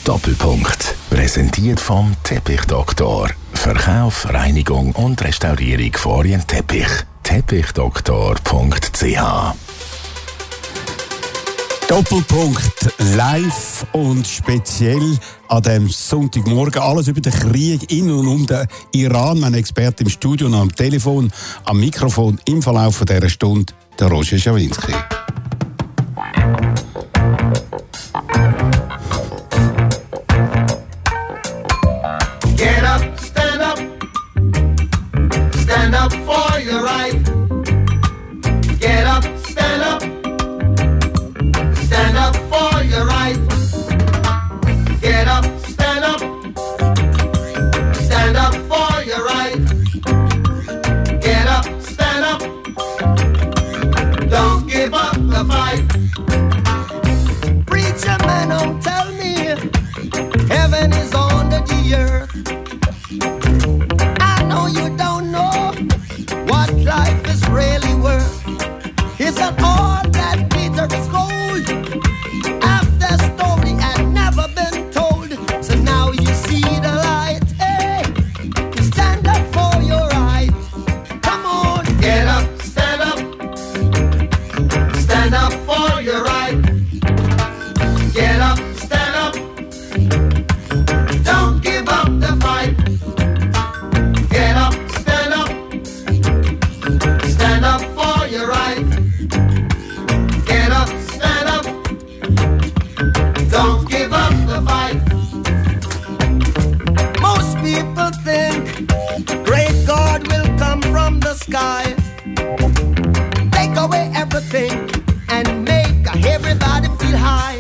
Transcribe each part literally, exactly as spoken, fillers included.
Doppelpunkt. Präsentiert vom Teppichdoktor. Verkauf, Reinigung und Restaurierung von Orientteppich. Teppichdoktor punkt c h. Doppelpunkt live und speziell an dem Sonntagmorgen. Alles über den Krieg in und um den Iran. Mein Experte im Studio und am Telefon, am Mikrofon im Verlauf dieser Stunde, der Roger Schawinski. Get up, stand up, stand up for your right. Get up, stand up, stand up for your right. Get up, stand up, stand up for your right. Get up, stand up, don't give up the fight. Preacher man, don't tell me heaven is under the earth. I know you don't know what life is really worth. It's not all that glitter is gold. After story had never been told, so now you see the light. Hey, stand up for your right. Come on, get up, stand up, stand up for your right. Get up, stand up, don't give up the fight. Get up, stand up, stand up for your right. Get up, stand up, don't give up the fight. Most people think great God will come from the sky, take away everything and make everybody feel high.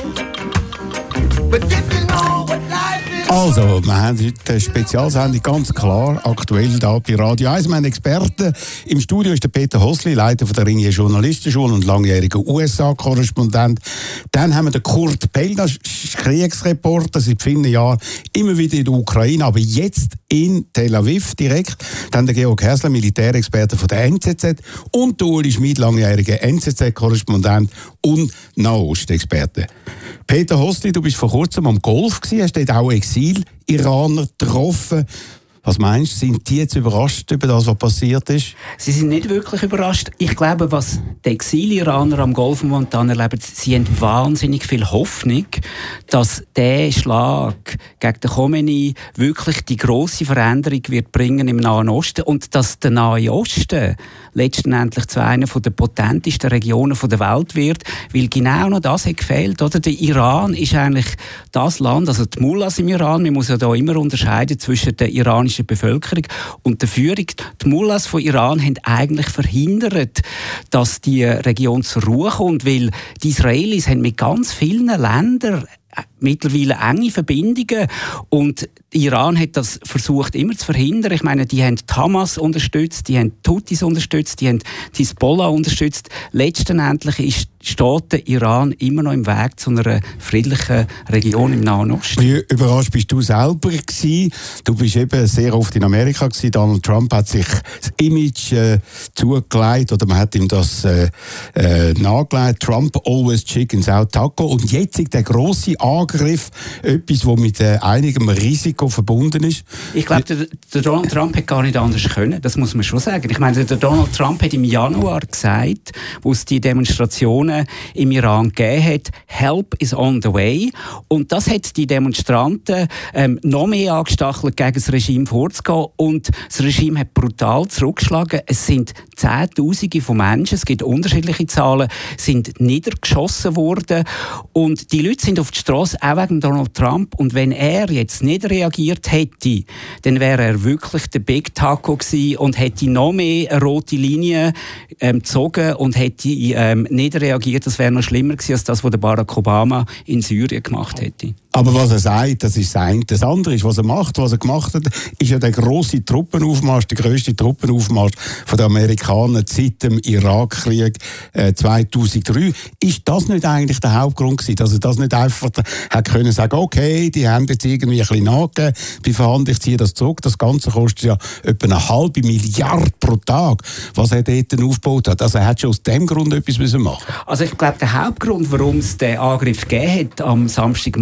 But if you know what life is. Also, wir haben heute eine Spezialsendung, ganz klar, aktuell da bei Radio eins. Mein Experte im Studio ist der Peter Hosli, Leiter von der Ringier Journalistenschule und langjähriger U S A-Korrespondent. Dann haben wir den Kurt Pell, das ist Kriegsreporter seit vielen Jahren, immer wieder in der Ukraine, aber jetzt in Tel Aviv direkt. Dann der Georg Häsler, Militärexperte von der N Z Z und der Uli Schmid, langjähriger N Z Z-Korrespondent und Nahostexperte. Peter Hosli, du bist vor kurzem am Golf gewesen, hast dort auch Exil-Iraner getroffen. Was meinst du, sind die jetzt überrascht über das, was passiert ist? Sie sind nicht wirklich überrascht. Ich glaube, was die Exil-Iraner am Golf momentan erleben, sie haben wahnsinnig viel Hoffnung, dass der Schlag gegen den Khomeini wirklich die grosse Veränderung wird bringen im Nahen Osten und dass der Nahe Osten letztendlich zu einer der potentesten Regionen der Welt wird, weil genau noch das hat gefehlt. Oder? Der Iran ist eigentlich das Land, also die Mullahs im Iran, man muss ja da immer unterscheiden zwischen der iranischen Bevölkerung und der Führung. Die Mullahs von Iran haben eigentlich verhindert, dass die Region zur Ruhe kommt, weil die Israelis haben mit ganz vielen Ländern mittlerweile enge Verbindungen und Iran hat das versucht immer zu verhindern. Ich meine, die haben die Hamas unterstützt, die haben die Houthis unterstützt, die haben die Hisbollah unterstützt. Letztendlich ist, steht der Iran immer noch im Weg zu einer friedlichen Region im Nahen Osten. Wie überrascht bist du selber gewesen? Du bist eben sehr oft in Amerika gewesen. Donald Trump hat sich das Image äh, zugelegt oder man hat ihm das äh, äh, nahegelegt. Trump always chickens out taco. Und jetzt ist der grosse Angriff etwas, das mit äh, einigem Risiko verbunden ist. Ich glaube, der, der Donald Trump hätte gar nicht anders können. Das muss man schon sagen. Ich meine, der Donald Trump hat im Januar gesagt, wo es die Demonstrationen im Iran gegeben hat, Help is on the way. Und das hat die Demonstranten ähm, noch mehr angestachelt, gegen das Regime vorzugehen. Und das Regime hat brutal zurückgeschlagen. Es sind Zehntausende von Menschen, es gibt unterschiedliche Zahlen, sind niedergeschossen worden. Und die Leute sind auf die Straße auch wegen Donald Trump. Und wenn er jetzt nicht reagiert hätte, dann wäre er wirklich der Big Taco gewesen und hätte noch mehr eine rote Linie ähm, gezogen und hätte ähm, nicht reagiert. Das wäre noch schlimmer gewesen als das, was Barack Obama in Syrien gemacht hätte. Aber was er sagt, das ist das eine. Das andere ist, was er macht, was er gemacht hat, ist ja der grosse Truppenaufmarsch, der grösste Truppenaufmarsch von den Amerikanern seit dem Irakkrieg äh, zweitausenddrei. Ist das nicht eigentlich der Hauptgrund gewesen, dass er das nicht einfach hat können sagen, okay, die haben jetzt irgendwie ein bisschen nachgegeben, bei Verhandlungen, ich ziehe das zurück. Das Ganze kostet ja etwa eine halbe Milliarde pro Tag, was er dort aufgebaut hat. Also er hat schon aus dem Grund etwas machen müssen. Also ich glaube, der Hauptgrund, warum es den Angriff gegeben hat am Samstagmorgen,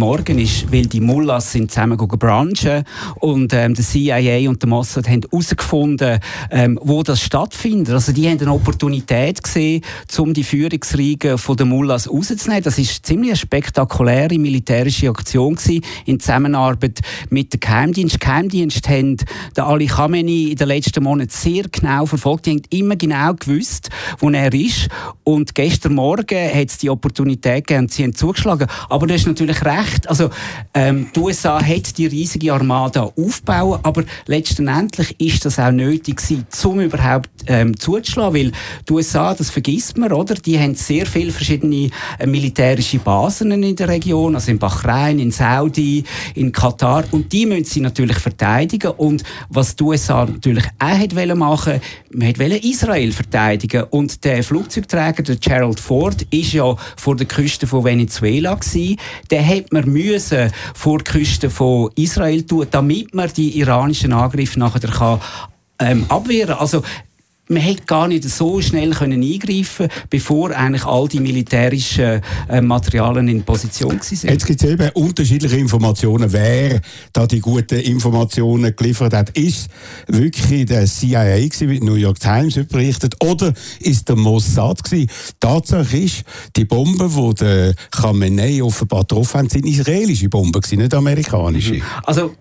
ist, weil die Mullahs sind zusammen brunchen und ähm, der C I A und der Mossad haben herausgefunden, ähm, wo das stattfindet. Also die haben eine Opportunität gesehen, um die Führungsriege von den Mullahs rauszunehmen. Das ist ziemlich eine spektakuläre militärische Aktion gewesen, in Zusammenarbeit mit dem Geheimdienst. Die Geheimdienste haben den Ali Khamenei in den letzten Monaten sehr genau verfolgt. Die haben immer genau gewusst, wo er ist. Und gestern Morgen hat es die Opportunität gegeben und sie haben zugeschlagen. Aber du hast natürlich recht. Also, ähm, die U S A hat die riesige Armada aufbauen, aber letztendlich ist das auch nötig gewesen, um überhaupt ähm, zuzuschlagen. Weil die U S A, das vergisst man, oder? Die haben sehr viele verschiedene äh, militärische Basen in der Region, also in Bahrain, in Saudi, in Katar. Und die müssen sie natürlich verteidigen. Und was die U S A natürlich auch hat wollen machen, man wollte Israel verteidigen. Und der Flugzeugträger, der Gerald Ford, ist ja vor der Küste von Venezuela gewesen. Den hat man müssen vor der Küste von Israel tun, damit man die iranischen Angriffe nachher kann, ähm, abwehren. Also man hätte gar nicht so schnell können eingreifen können, bevor eigentlich all die militärischen äh, Materialien in Position waren. Jetzt gibt es eben unterschiedliche Informationen, wer da die guten Informationen geliefert hat. Ist wirklich der C I A gewesen, wie die New York Times berichtet, oder ist der Mossad gewesen? Tatsache ist, die Bomben, die der Khamenei offenbar getroffen haben, sind israelische Bomben gewesen, nicht amerikanische. Also,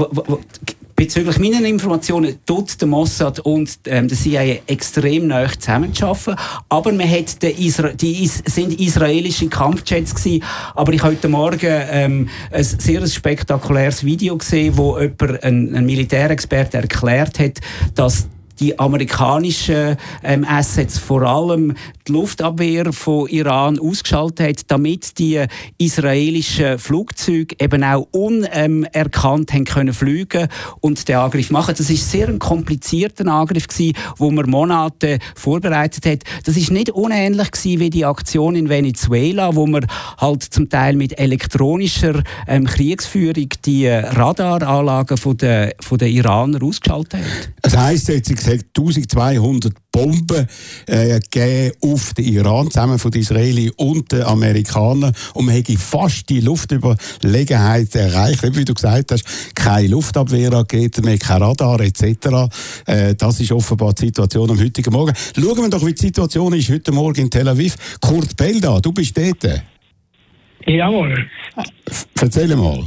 bezüglich meiner Informationen tut der Mossad und ähm, der C I A extrem nahe zusammenarbeiten. Aber man hat den Isra- die Is- sind israelische Kampfjets gewesen. Aber ich habe heute Morgen ähm, ein sehr spektakuläres Video gesehen, wo jemand, ein, ein Militärexperte erklärt hat, dass die amerikanischen ähm, Assets vor allem die Luftabwehr von Iran ausgeschaltet hat, damit die israelischen Flugzeuge eben auch unerkannt haben können fliegen und den Angriff machen. Das ist sehr ein komplizierter Angriff gewesen, wo man Monate vorbereitet hat. Das ist nicht unähnlich gewesen wie die Aktion in Venezuela, wo man halt zum Teil mit elektronischer ähm, Kriegsführung die Radaranlagen von der, von der Iraner ausgeschaltet hat. Das heisst jetzt, es hat eintausendzweihundert Bomben äh, gegeben auf den Iran, zusammen von den Israelis und den Amerikanern. Und man hätte fast die Luftüberlegenheit erreicht. Wie du gesagt hast, keine Luftabwehrraketen mehr, kein Radar et cetera. Äh, das ist offenbar die Situation am heutigen Morgen. Schauen wir doch, wie die Situation ist heute Morgen in Tel Aviv. Kurt Belda, du bist dort. Jawohl. Erzähl mal.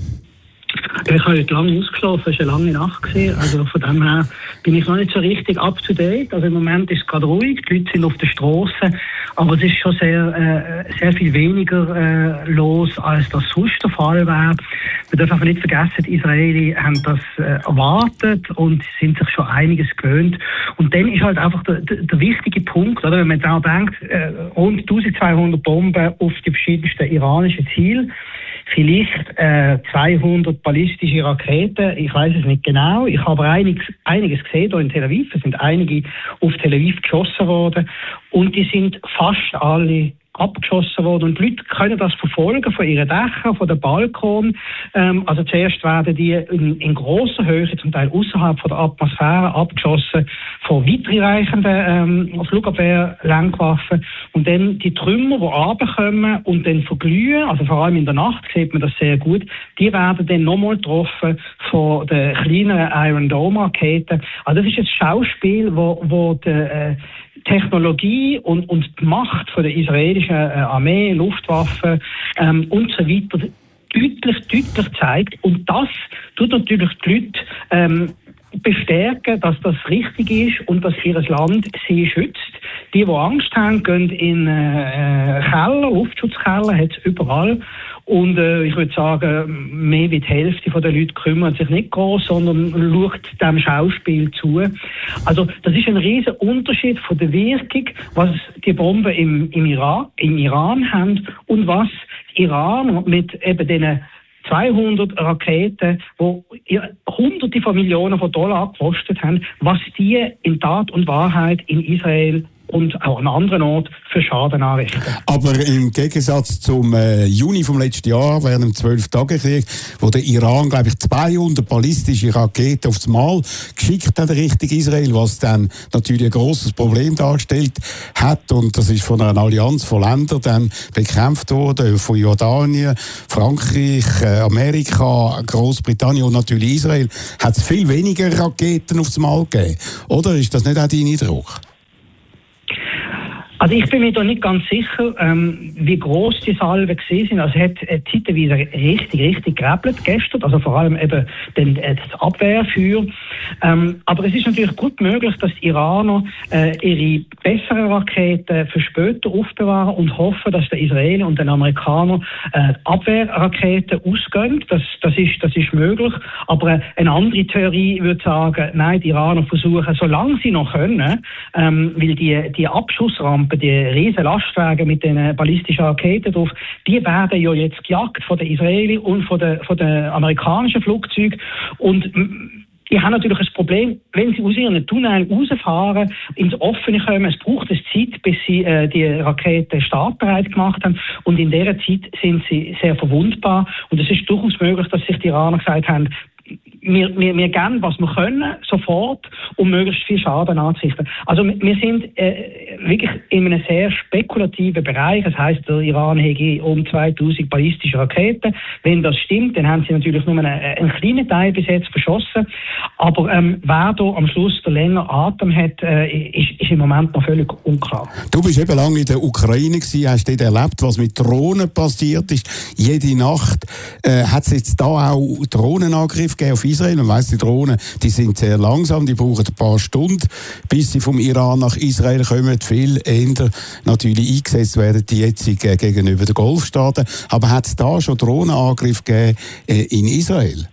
Ich habe heute lange ausgeschlafen, es war eine lange Nacht gewesen. Also von dem her bin ich noch nicht so richtig up to date. Also im Moment ist es gerade ruhig, die Leute sind auf der Straße, aber es ist schon sehr, äh, sehr viel weniger äh, los, als das sonst der Fall wäre. Wir dürfen einfach nicht vergessen, die Israelis haben das äh, erwartet und sind sich schon einiges gewöhnt. Und dann ist halt einfach der, der, der wichtige Punkt, oder? Wenn man jetzt auch denkt, äh, rund eintausendzweihundert Bomben auf die verschiedensten iranischen Ziele, vielleicht äh, zweihundert ballistische Raketen, ich weiß es nicht genau. Ich habe einiges, einiges gesehen hier in Tel Aviv. Es sind einige auf Tel Aviv geschossen worden und die sind fast alle abgeschossen worden. Und die Leute können das verfolgen von ihren Dächern, von den Balkonen. Ähm, also zuerst werden die in, in grosser Höhe, zum Teil außerhalb von der Atmosphäre, abgeschossen von weitreichenden ähm, Flugabwehr-Lenkwaffen. Und dann die Trümmer, die runterkommen und dann verglühen, also vor allem in der Nacht sieht man das sehr gut, die werden dann nochmal getroffen von den kleineren Iron Dome-Raketen. Also das ist jetzt Schauspiel, wo, wo die äh, Technologie und, und die Macht von der israelischen äh, Armee, Luftwaffe ähm, und so weiter deutlich, deutlich zeigt. Und das tut natürlich die Leute ähm, bestärken, dass das richtig ist und dass ihr Land sie schützt. Die, die Angst haben, gehen in äh, Keller, Luftschutzkeller, hat es überall. Und äh, ich würde sagen, mehr wie die Hälfte der Leute kümmert sich nicht groß, sondern schaut dem Schauspiel zu. Also das ist ein riesen Unterschied von der Wirkung, was die Bomben im, im, Iran, im Iran haben und was Iran mit eben diesen zweihundert Raketen, die hunderte von Millionen von Dollar gekostet haben, was die in Tat und Wahrheit in Israel und auch an anderen Orten für Schaden anrichten. Aber im Gegensatz zum äh, Juni vom letzten Jahr, während dem zwölf-Tage-Krieg, wo der Iran, glaube ich, zweihundert ballistische Raketen aufs Mal geschickt hat Richtung Israel, was dann natürlich ein grosses Problem dargestellt hat. Und das ist von einer Allianz von Ländern dann bekämpft worden, von Jordanien, Frankreich, äh, Amerika, Großbritannien und natürlich Israel, hat es viel weniger Raketen aufs Mal gegeben. Oder ist das nicht auch dein Eindruck? Also ich bin mir da nicht ganz sicher, ähm, wie gross die Salven gewesen sind. Also es hat äh, zeitweise richtig, richtig gerebelt gestern, also vor allem eben den, äh, das Abwehrfeuer. Ähm, aber es ist natürlich gut möglich, dass die Iraner äh, ihre besseren Raketen für später aufbewahren und hoffen, dass der Israeler und den Amerikaner äh, Abwehrraketen ausgehen. Das, das, ist, das ist möglich. Aber äh, eine andere Theorie würde sagen, nein, die Iraner versuchen, solange sie noch können, ähm, weil die, die Abschussrampe, die riesen Lastwagen mit den ballistischen Raketen drauf, die werden ja jetzt gejagt von den Israelis und von den, von den amerikanischen Flugzeugen. Und die haben natürlich ein Problem, wenn sie aus ihren Tunneln rausfahren, ins Offene kommen. Es braucht eine Zeit, bis sie äh, die Raketen startbereit gemacht haben. Und in dieser Zeit sind sie sehr verwundbar. Und es ist durchaus möglich, dass sich die Iraner gesagt haben, Wir, wir, wir geben, was wir können, sofort, um möglichst viel Schaden anzurichten. Also wir sind äh, wirklich in einem sehr spekulativen Bereich. Das heisst, der Iran hätte um zweitausend ballistische Raketen. Wenn das stimmt, dann haben sie natürlich nur einen, einen kleinen Teil bis jetzt verschossen. Aber ähm, wer da am Schluss der länger Atem hat, äh, ist, ist im Moment noch völlig unklar. Du bist eben lange in der Ukraine gewesen, hast dort erlebt, was mit Drohnen passiert ist. Jede Nacht äh, hat es jetzt da auch Drohnenangriffe gegeben auf Israel. Man weiss, die Drohnen, die sind sehr langsam, die brauchen ein paar Stunden, bis sie vom Iran nach Israel kommen. Viel eher natürlich eingesetzt werden die jetzt gegenüber den Golfstaaten. Aber hat es da schon Drohnenangriffe gegeben äh, in Israel?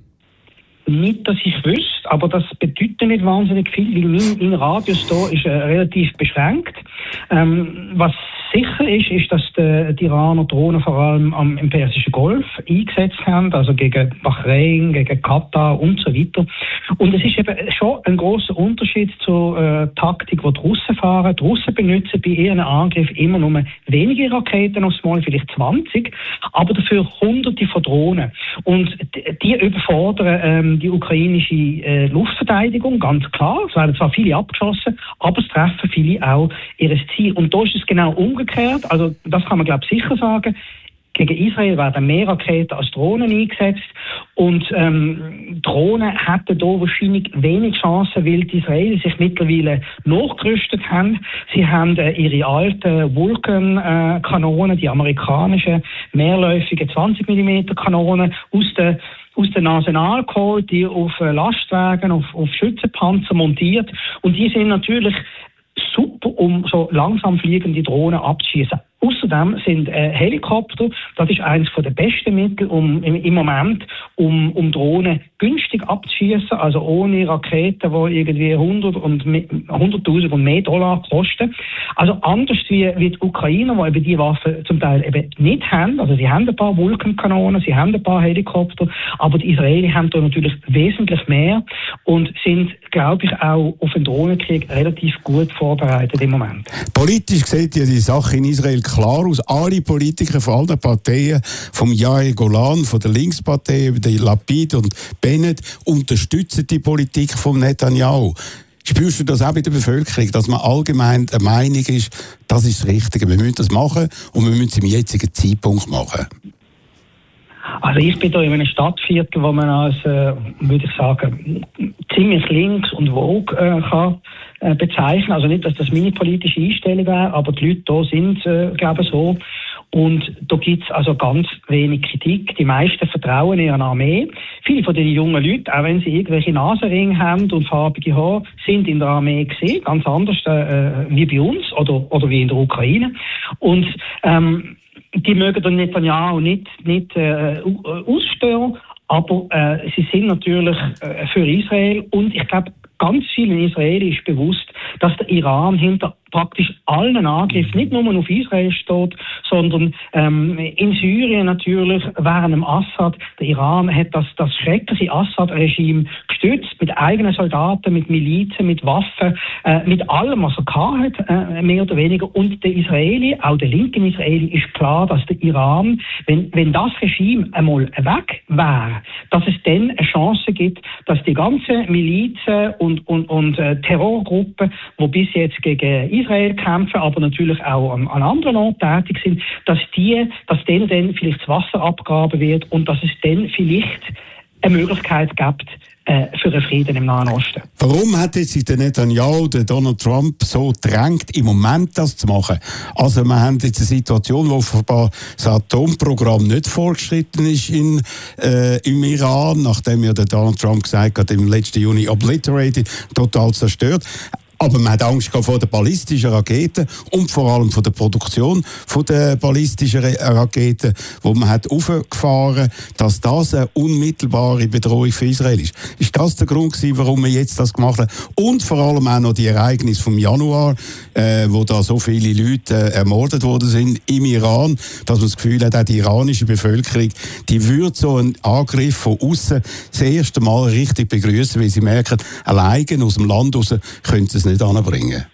Nicht, dass ich wüsste, aber das bedeutet nicht wahnsinnig viel, weil mein, mein Radius hier ist äh, relativ beschränkt. Ähm, was sicher ist, ist, dass die, die Iraner Drohnen vor allem am, im Persischen Golf eingesetzt haben, also gegen Bahrain, gegen Katar und so weiter. Und es ist eben schon ein grosser Unterschied zur äh, Taktik, die die Russen fahren. Die Russen benutzen bei ihren Angriffen immer nur wenige Raketen aufs Mal, vielleicht zwanzig, aber dafür hunderte von Drohnen. Und die, die überfordern ähm, die ukrainische äh, Luftverteidigung, ganz klar. Es werden zwar viele abgeschossen, aber es treffen viele auch ihr Ziel. Und da ist es genau umgekehrt. Also das kann man, glaube ich, sicher sagen. Gegen Israel werden mehr Raketen als Drohnen eingesetzt. Und ähm, Drohnen hätten da wahrscheinlich wenig Chancen, weil die Israelis sich mittlerweile nachgerüstet haben. Sie haben äh, ihre alten Vulcan-Kanonen, äh, die amerikanischen mehrläufigen zwanzig Millimeter Kanonen aus der aus den Arsenal geholt, die auf Lastwagen, auf, auf Schützenpanzer montiert. Und die sind natürlich super, um so langsam fliegende Drohnen abzuschießen. Außerdem sind äh, Helikopter, das ist eines der besten Mittel um, im, im Moment, um, um Drohnen günstig abzuschießen, also ohne Raketen, die irgendwie hundert und hunderttausend und mehr Dollar kosten. Also anders wie, wie die Ukrainer, die eben die Waffen zum Teil eben nicht haben. Also sie haben ein paar Vulkankanonen, sie haben ein paar Helikopter, aber die Israelis haben da natürlich wesentlich mehr und sind, glaube ich, auch auf den Drohnenkrieg relativ gut vorbereitet im Moment. Politisch sieht ja die Sache in Israel klar aus. Alle Politiker von allen Parteien, vom Yair Golan, von der Linkspartei über die Lapid und Bennett, unterstützen die Politik von Netanyahu. Spürst du das auch bei der Bevölkerung, dass man allgemein der Meinung ist, das ist das Richtige, wir müssen das machen und wir müssen es im jetzigen Zeitpunkt machen? Also ich bin da in einem Stadtviertel, wo man als, äh, würde ich sagen, ziemlich links und vogue äh, kann äh, bezeichnen. Also nicht, dass das meine politische Einstellung wäre, aber die Leute da sind, äh, glaube ich, so. Und da gibt es also ganz wenig Kritik. Die meisten vertrauen in eine Armee. Viele von den jungen Leuten, auch wenn sie irgendwelche Nasenringe haben und farbige Haare, sind in der Armee gesehen, ganz anders äh, wie bei uns oder, oder wie in der Ukraine. Und ähm, die mögen dann Netanyahu nicht, nicht äh, ausstehen, aber äh, sie sind natürlich äh, für Israel und ich glaube, ganz vielen Israelis ist bewusst, dass der Iran hinter praktisch allen Angriffen nicht nur auf Israel steht, sondern ähm, in Syrien natürlich während dem Assad. Der Iran hat das, das schreckliche Assad-Regime gestützt mit eigenen Soldaten, mit Milizen, mit Waffen, äh, mit allem, was er gehabt hat, äh, mehr oder weniger. Und der Israeli, auch der linken Israeli, ist klar, dass der Iran, wenn, wenn das Regime einmal weg wäre, dass es dann eine Chance gibt, dass die ganzen Milizen und, und, und äh, Terrorgruppen, die bis jetzt gegen Israel kämpfen, aber natürlich auch an, an anderen Orten tätig sind, dass die, dass denen dann vielleicht das Wasser abgegraben wird und dass es dann vielleicht eine Möglichkeit gibt äh, für einen Frieden im Nahen Osten. Warum hat jetzt sich der Netanyahu, der Donald Trump, so drängt, im Moment das zu machen? Also wir haben jetzt eine Situation, wo offenbar das Atomprogramm nicht fortgeschritten ist in, äh, im Iran, nachdem ja der Donald Trump gesagt hat, im letzten Juni obliterated, total zerstört. Aber man hat Angst vor den ballistischen Raketen und vor allem vor der Produktion der ballistischen Raketen, wo man hat aufgefahren, dass das eine unmittelbare Bedrohung für Israel ist. Ist das der Grund gewesen, warum man jetzt das gemacht hat? Und vor allem auch noch die Ereignisse vom Januar, äh, wo da so viele Leute äh, ermordet worden sind im Iran, dass man das Gefühl hat, auch die iranische Bevölkerung, die würde so einen Angriff von außen das erste Mal richtig begrüßen, weil sie merken, alleine aus dem Land raus können sie es nicht anbringen.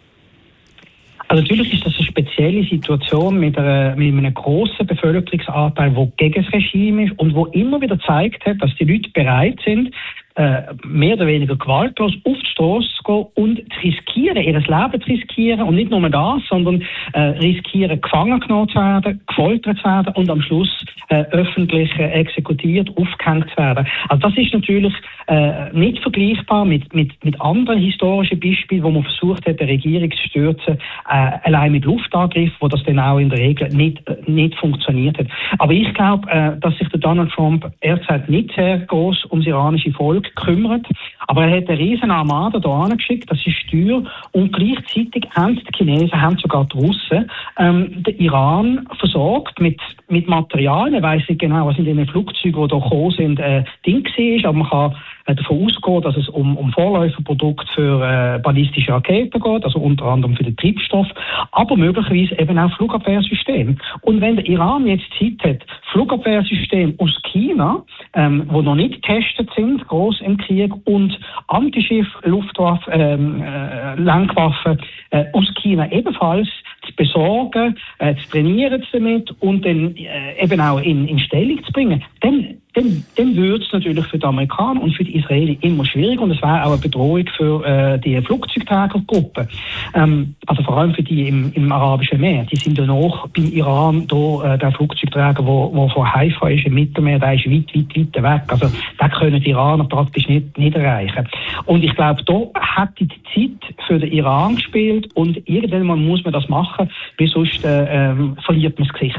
Also natürlich ist das eine spezielle Situation mit, einer, mit einem grossen Bevölkerungsanteil, der gegen das Regime ist und wo immer wieder gezeigt hat, dass die Leute bereit sind, äh, mehr oder weniger gewaltlos auf die Straße zu gehen und zu riskieren, ihr Leben zu riskieren und nicht nur das, sondern äh, riskieren, gefangen genommen zu werden, gefoltert zu werden und am Schluss äh, öffentlich äh, exekutiert, aufgehängt zu werden. Also das ist natürlich äh, nicht vergleichbar mit, mit, mit anderen historischen Beispielen, wo man versucht hat, die Regierung zu stürzen, äh, allein mit Luftangriffen, wo das dann auch in der Regel nicht, äh, nicht funktioniert hat. Aber ich glaube, äh, dass sich der Donald Trump derzeit nicht sehr groß ums iranische Volk kümmert, aber er hat eine riesen Armada da angeschickt, das ist teuer und gleichzeitig haben die Chinesen, haben sogar die Russen, ähm, den Iran versorgt mit, mit Material. Man weiss nicht genau, was in den Flugzeugen, die da gekommen sind, äh, Ding war, aber man kann äh, davon ausgehen, dass es um, um Vorläuferprodukte für äh, ballistische Raketen geht, also unter anderem für den Treibstoff, aber möglicherweise eben auch Flugabwehrsysteme. Und wenn der Iran jetzt Zeit hat, Flugabwehrsysteme aus China, ähm, die noch nicht getestet sind, gross im Krieg, und Antischiff, Luftwaffe, ähm, äh, Lenkwaffen äh, aus China ebenfalls zu besorgen, äh, zu trainieren damit und dann äh, eben auch in, in Stellung zu bringen, dann dann, dann würde es natürlich für die Amerikaner und für die Israelis immer schwierig und es wäre auch eine Bedrohung für äh, die Flugzeugträgergruppe. Ähm, also vor allem für die im, im Arabischen Meer. Die sind ja noch beim Iran, da, äh, der Flugzeugträger, wo, wo von Haifa ist im Mittelmeer, der ist weit, weit, weit weg. Also den können die Iraner praktisch nicht, nicht erreichen. Und ich glaube, da hat die Zeit für den Iran gespielt und irgendwann muss man das machen, weil sonst äh, äh, verliert man das Gesicht.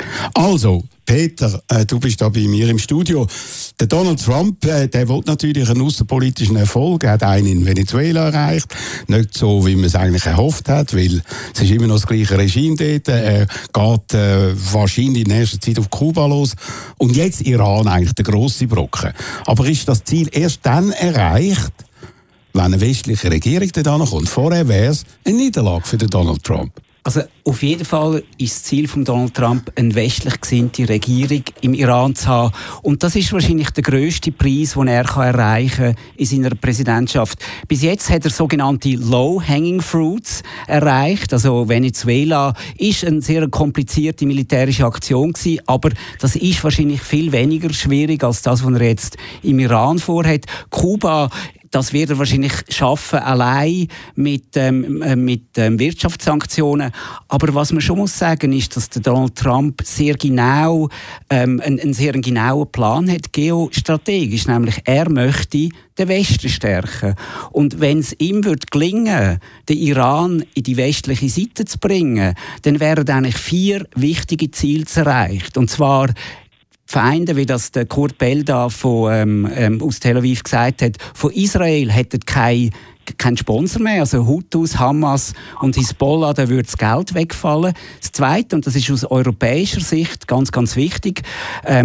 Also, Peter, äh, du bist da bei mir im Studio. Der Donald Trump, äh, der will natürlich einen außenpolitischen Erfolg. Er hat einen in Venezuela erreicht. Nicht so, wie man es eigentlich erhofft hat, weil es ist immer noch das gleiche Regime dort. Er geht äh, wahrscheinlich in nächster Zeit auf Kuba los. Und jetzt Iran eigentlich der grosse Brocken. Aber ist das Ziel erst dann erreicht, wenn eine westliche Regierung da kommt? Vorher wäre es eine Niederlage für den Donald Trump. Also auf jeden Fall ist das Ziel von Donald Trump, eine westlich gesinnte Regierung im Iran zu haben. Und das ist wahrscheinlich der grösste Preis, den er kann erreichen kann in seiner Präsidentschaft. Bis jetzt hat er sogenannte Low-Hanging Fruits erreicht. Also Venezuela ist eine sehr komplizierte militärische Aktion gewesen, aber das ist wahrscheinlich viel weniger schwierig als das, was er jetzt im Iran vorhat. Kuba, das wird er wahrscheinlich schaffen, allein mit, ähm, mit ähm, Wirtschaftssanktionen. Aber was man schon muss sagen, ist, dass der Donald Trump sehr genau, ähm, einen, einen sehr genauen Plan hat, geostrategisch. Nämlich, er möchte den Westen stärken. Und wenn es ihm wird gelingen, den Iran in die westliche Seite zu bringen, dann wären eigentlich vier wichtige Ziele erreicht. Und zwar Feinde, wie das der Kurt Belda von, ähm, ähm, aus Tel Aviv gesagt hat, von Israel hätten kein kein Sponsor mehr, also Hutus, Hamas und Hisbollah, da würde das Geld wegfallen. Das Zweite, und das ist aus europäischer Sicht ganz, ganz wichtig, ähm,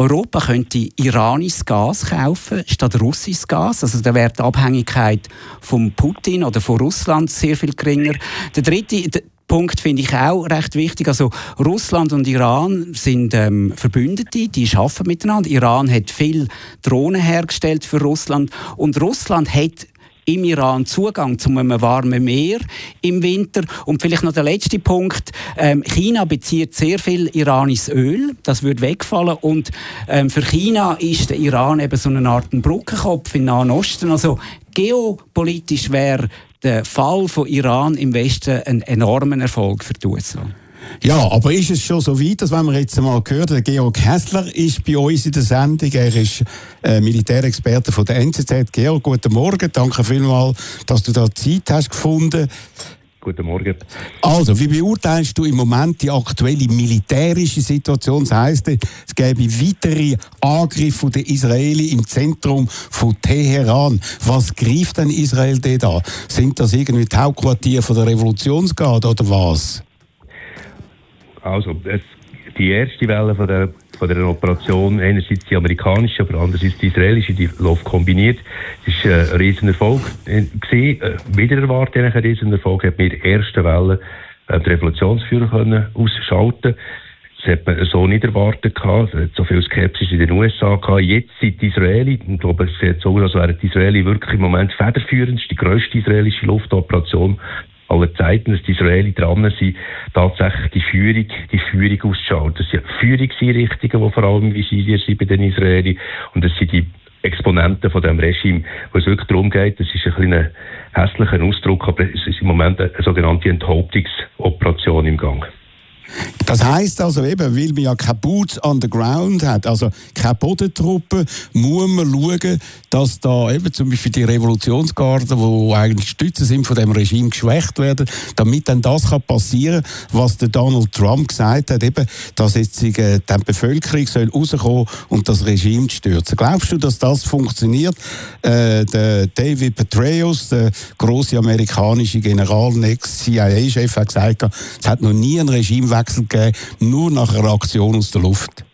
Europa könnte iranisches Gas kaufen statt russisches Gas. Also da wäre die Abhängigkeit von Putin oder von Russland sehr viel geringer. Der dritte der Punkt finde ich auch recht wichtig. Also Russland und Iran sind ähm, Verbündete, die arbeiten miteinander. Iran hat viel Drohnen hergestellt für Russland und Russland hat im Iran Zugang zu einem warmen Meer im Winter. Und vielleicht noch der letzte Punkt. Ähm, China bezieht sehr viel iranisches Öl. Das würde wegfallen. Und ähm, für China ist der Iran eben so eine Art Brückenkopf im Nahen Osten. Also geopolitisch wäre der Fall von Iran im Westen ein enormer Erfolg für die U S A. Ja, aber ist es schon so weit, dass wenn wir jetzt mal gehört, der Georg Hässler ist bei uns in der Sendung, er ist äh, Militärexperte von der N Z Z. Georg, guten Morgen, danke vielmals, dass du da Zeit hast gefunden. Guten Morgen. Also, wie beurteilst du im Moment die aktuelle militärische Situation? Das heisst, es gäbe weitere Angriffe der Israeli im Zentrum von Teheran. Was greift denn Israel dort an? Sind das irgendwie die Hauptquartiere von der Revolutionsgarde oder was? Also, es, die erste Welle von der, von der Operation, einerseits die amerikanische, aber andererseits die israelische, die läuft kombiniert. Es war äh, ein Riesenerfolg. Äh, äh, wieder erwartet ein Riesenerfolg, hat man in der ersten Welle äh, die Revolutionsführer können ausschalten. Das hat man so nicht erwartet gehabt. Es hat so viel Skepsis in den U S A gehabt. Jetzt sind die Israeli, ich glaube, es sieht so aus, als wären die Israeli wirklich im Moment federführend, die grösste israelische Luftoperation aller Zeiten, dass die Israeli dran sind, tatsächlich die Führung, die Führung auszuschalten. Das sind Führungseinrichtungen, die vor allem Visier sind bei den Israeli. Und das sind die Exponenten von diesem Regime, wo es wirklich darum geht, das ist ein kleiner hässlicher Ausdruck, aber es ist im Moment eine sogenannte Enthauptungsoperation im Gang. Das heisst also eben, weil man ja keine Boots on the ground hat, also keine Bodentruppen, muss man schauen, dass da eben zum Beispiel die Revolutionsgarden, die eigentlich Stützen sind von dem Regime, geschwächt werden, damit dann das kann passieren, was der Donald Trump gesagt hat, eben, dass jetzt die Bevölkerung soll rauskommen und das Regime stürzen. Glaubst du, dass das funktioniert? Äh, der David Petraeus, der grosse amerikanische General, Ex-C I A-Chef, hat gesagt, es hat noch nie ein Regimewechsel gegeben, nur nach einer Aktion aus der Luft.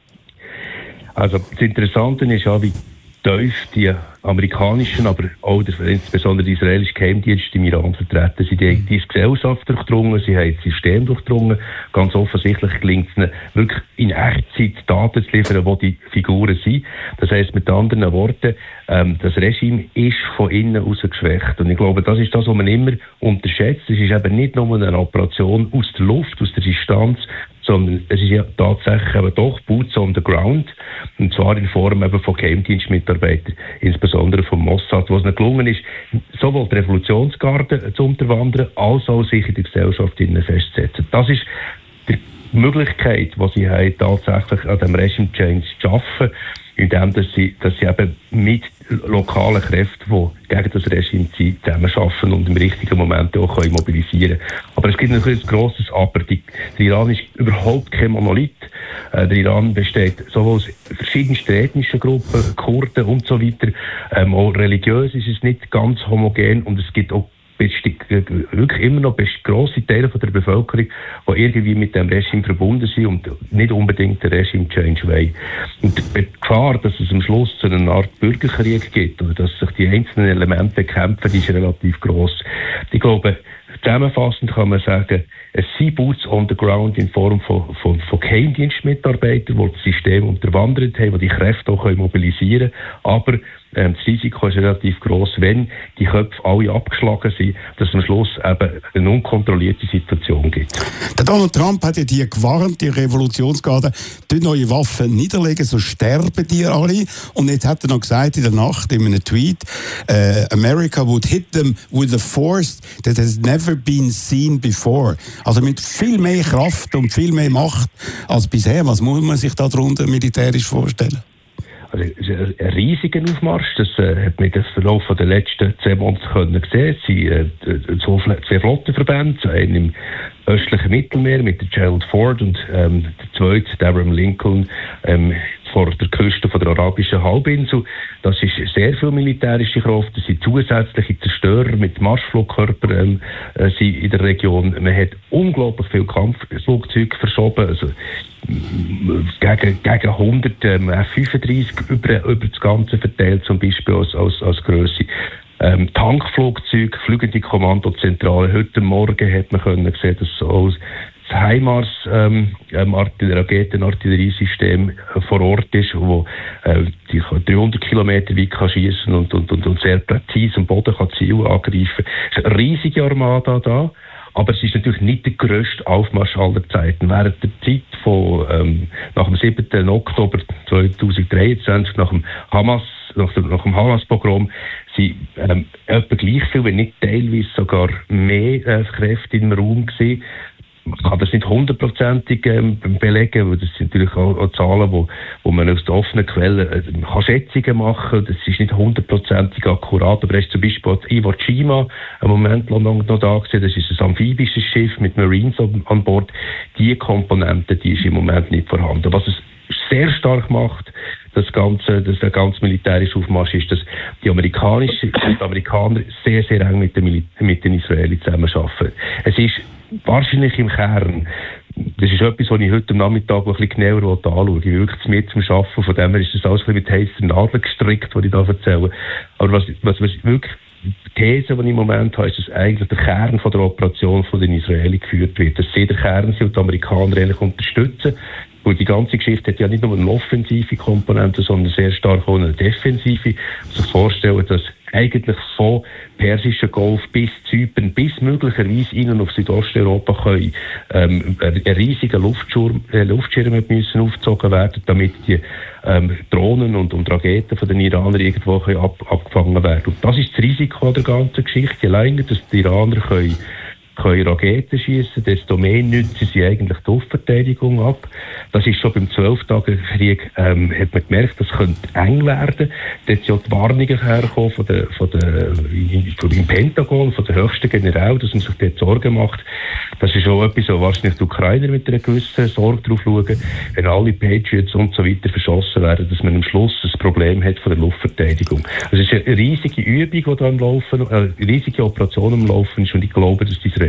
Also das Interessante ist ja, wie tief die amerikanischen, aber auch der, insbesondere die israelischen Geheimdienste im Iran vertreten sind. Die haben die Gesellschaft durchdrungen, sie haben das System durchdrungen. Ganz offensichtlich gelingt es ihnen, wirklich in Echtzeit Daten zu liefern, wo die Figuren sind. Das heisst mit anderen Worten, ähm, das Regime ist von innen aus geschwächt. Und ich glaube, das ist das, was man immer unterschätzt. Es ist eben nicht nur eine Operation aus der Luft, aus der Distanz, sondern es ist ja tatsächlich eben doch Boots on the ground, und zwar in Form eben von Geheimdienstmitarbeitern, insbesondere vom Mossad, wo es ihnen gelungen ist, sowohl die Revolutionsgarde zu unterwandern, als auch sich in der Gesellschaft festzusetzen. Das ist die Möglichkeit, die sie haben, tatsächlich an dem Regime Change zu arbeiten, indem dass sie, dass sie eben mit lokalen Kräften, die gegen das Regime sind, zusammenarbeiten und im richtigen Moment auch können mobilisieren können. Aber es gibt natürlich ein grosses Aber. Die, der Iran ist überhaupt kein Monolith. Äh, der Iran besteht sowohl aus verschiedensten ethnischen Gruppen, Kurden und so weiter. Ähm, auch religiös ist es nicht ganz homogen, und es gibt auch wirklich immer noch grosse Teile von der Bevölkerung, die irgendwie mit dem Regime verbunden sind und nicht unbedingt den Regime-Change wollen. Und die Gefahr, dass es am Schluss zu einer Art Bürgerkrieg gibt oder dass sich die einzelnen Elemente kämpfen, die ist relativ gross. Ich glaube, zusammenfassend kann man sagen, es sind Boots on the ground in Form von, von, von Geheimdienstmitarbeitern, die das System unterwandert haben, die die Kräfte auch mobilisieren können. Aber ähm, das Risiko ist relativ gross, wenn die Köpfe alle abgeschlagen sind, dass es am Schluss eben eine unkontrollierte Situation gibt. Der Donald Trump hat ja die gewarnt, die Revolutionsgarde, die neue Waffen niederlegen, so sterben die alle. Und jetzt hat er noch gesagt in der Nacht in einem Tweet, uh, America would hit them with a force that has never been seen before. Also mit viel mehr Kraft und viel mehr Macht als bisher. Was muss man sich darunter militärisch vorstellen? Also, es ist ein riesiger Aufmarsch. Das äh, hat man im Verlauf der letzten zehn Monate können sehen. Es sind äh, so zwei Flottenverbände, einen im östlichen Mittelmeer mit der Gerald Ford und ähm, der zweite, der Abraham Lincoln, ähm, vor der Küste von der arabischen Halbinsel. Das ist sehr viel militärische Kraft, das sind zusätzliche Zerstörer mit Marschflugkörpern ähm, äh, in der Region. Man hat unglaublich viele Kampfflugzeuge verschoben, also gegen, gegen hundert ähm, F fünfunddreißig über, über das Ganze verteilt, zum Beispiel als, als, als Grösse. Ähm, Tankflugzeuge, fliegende Kommandozentrale. Heute Morgen hat man können sehen, dass so das HIMARS ähm, Raketenartilleriesystem äh, vor Ort ist, wo äh, die dreihundert Kilometer weit kann schiessen und, und, und, und sehr präzise am Boden kann Ziele angreifen. Es ist eine riesige Armada da. Aber es ist natürlich nicht der grösste Aufmarsch aller Zeiten. Während der Zeit von, ähm, nach dem siebten Oktober zweitausenddreiundzwanzig, nach dem Hamas, nach dem, nach dem Hamas-Pogrom, sind ähm, etwa gleich viel, wenn nicht teilweise sogar mehr äh, Kräfte im Raum gewesen. Man kann das nicht hundertprozentig ähm, belegen, weil das sind natürlich auch, auch Zahlen, wo, wo man aus den offenen Quellen äh, kann Schätzungen machen. Das ist nicht hundertprozentig akkurat, aber es ist zum Beispiel Iwo Jima einen Moment lang noch, noch da gewesen. Das ist ein amphibisches Schiff mit Marines an, an Bord. Die Komponente, die ist im Moment nicht vorhanden. Was es sehr stark macht, das ganze, das der ganze militärische Aufmarsch, ist, dass die amerikanischen, die Amerikaner sehr, sehr eng mit den, Mil- mit den Israelis zusammenarbeiten. Es ist wahrscheinlich im Kern, das ist etwas, was ich heute am Nachmittag ein bisschen genauer anschaue. Ich wirklich mit zum Arbeiten, von dem her ist das alles ein bisschen mit heissen Nadeln gestrickt, was ich da erzähle. Aber was, was, was wirklich die These, die ich im Moment habe, ist, dass eigentlich der Kern von der Operation von den Israelis geführt wird. Dass sie der Kern sind und die Amerikaner eigentlich unterstützen. Weil die ganze Geschichte hat ja nicht nur eine offensive Komponente, sondern sehr stark auch eine defensive. Man sich vorstellen, dass eigentlich von Persischen Golf bis Zypern, bis möglicherweise innen auf Südosteuropa können, ähm, ein riesiger Luftschirm, äh, Luftschirme müssen aufgezogen werden, damit die ähm, Drohnen und, und Raketen von den Iranern irgendwo können ab, abgefangen werden. Und das ist das Risiko der ganzen Geschichte. Je länger, dass die Iraner können können Raketen schiessen, desto mehr nützen sie eigentlich die Luftverteidigung ab. Das ist schon beim Zwölf-Tage-Krieg, ähm, hat man gemerkt, das könnte eng werden. Da sind ja die Warnungen hergekommen von der, von der, von dem Pentagon, von der höchsten General, dass man sich dort Sorgen macht. Das ist auch etwas, wo wahrscheinlich die Ukrainer mit einer gewissen Sorge drauf schauen, wenn alle Patriots und so weiter verschossen werden, dass man am Schluss ein Problem hat von der Luftverteidigung. Also es ist eine riesige Übung, die da am Laufen, eine riesige Operation am Laufen ist, und ich glaube, dass die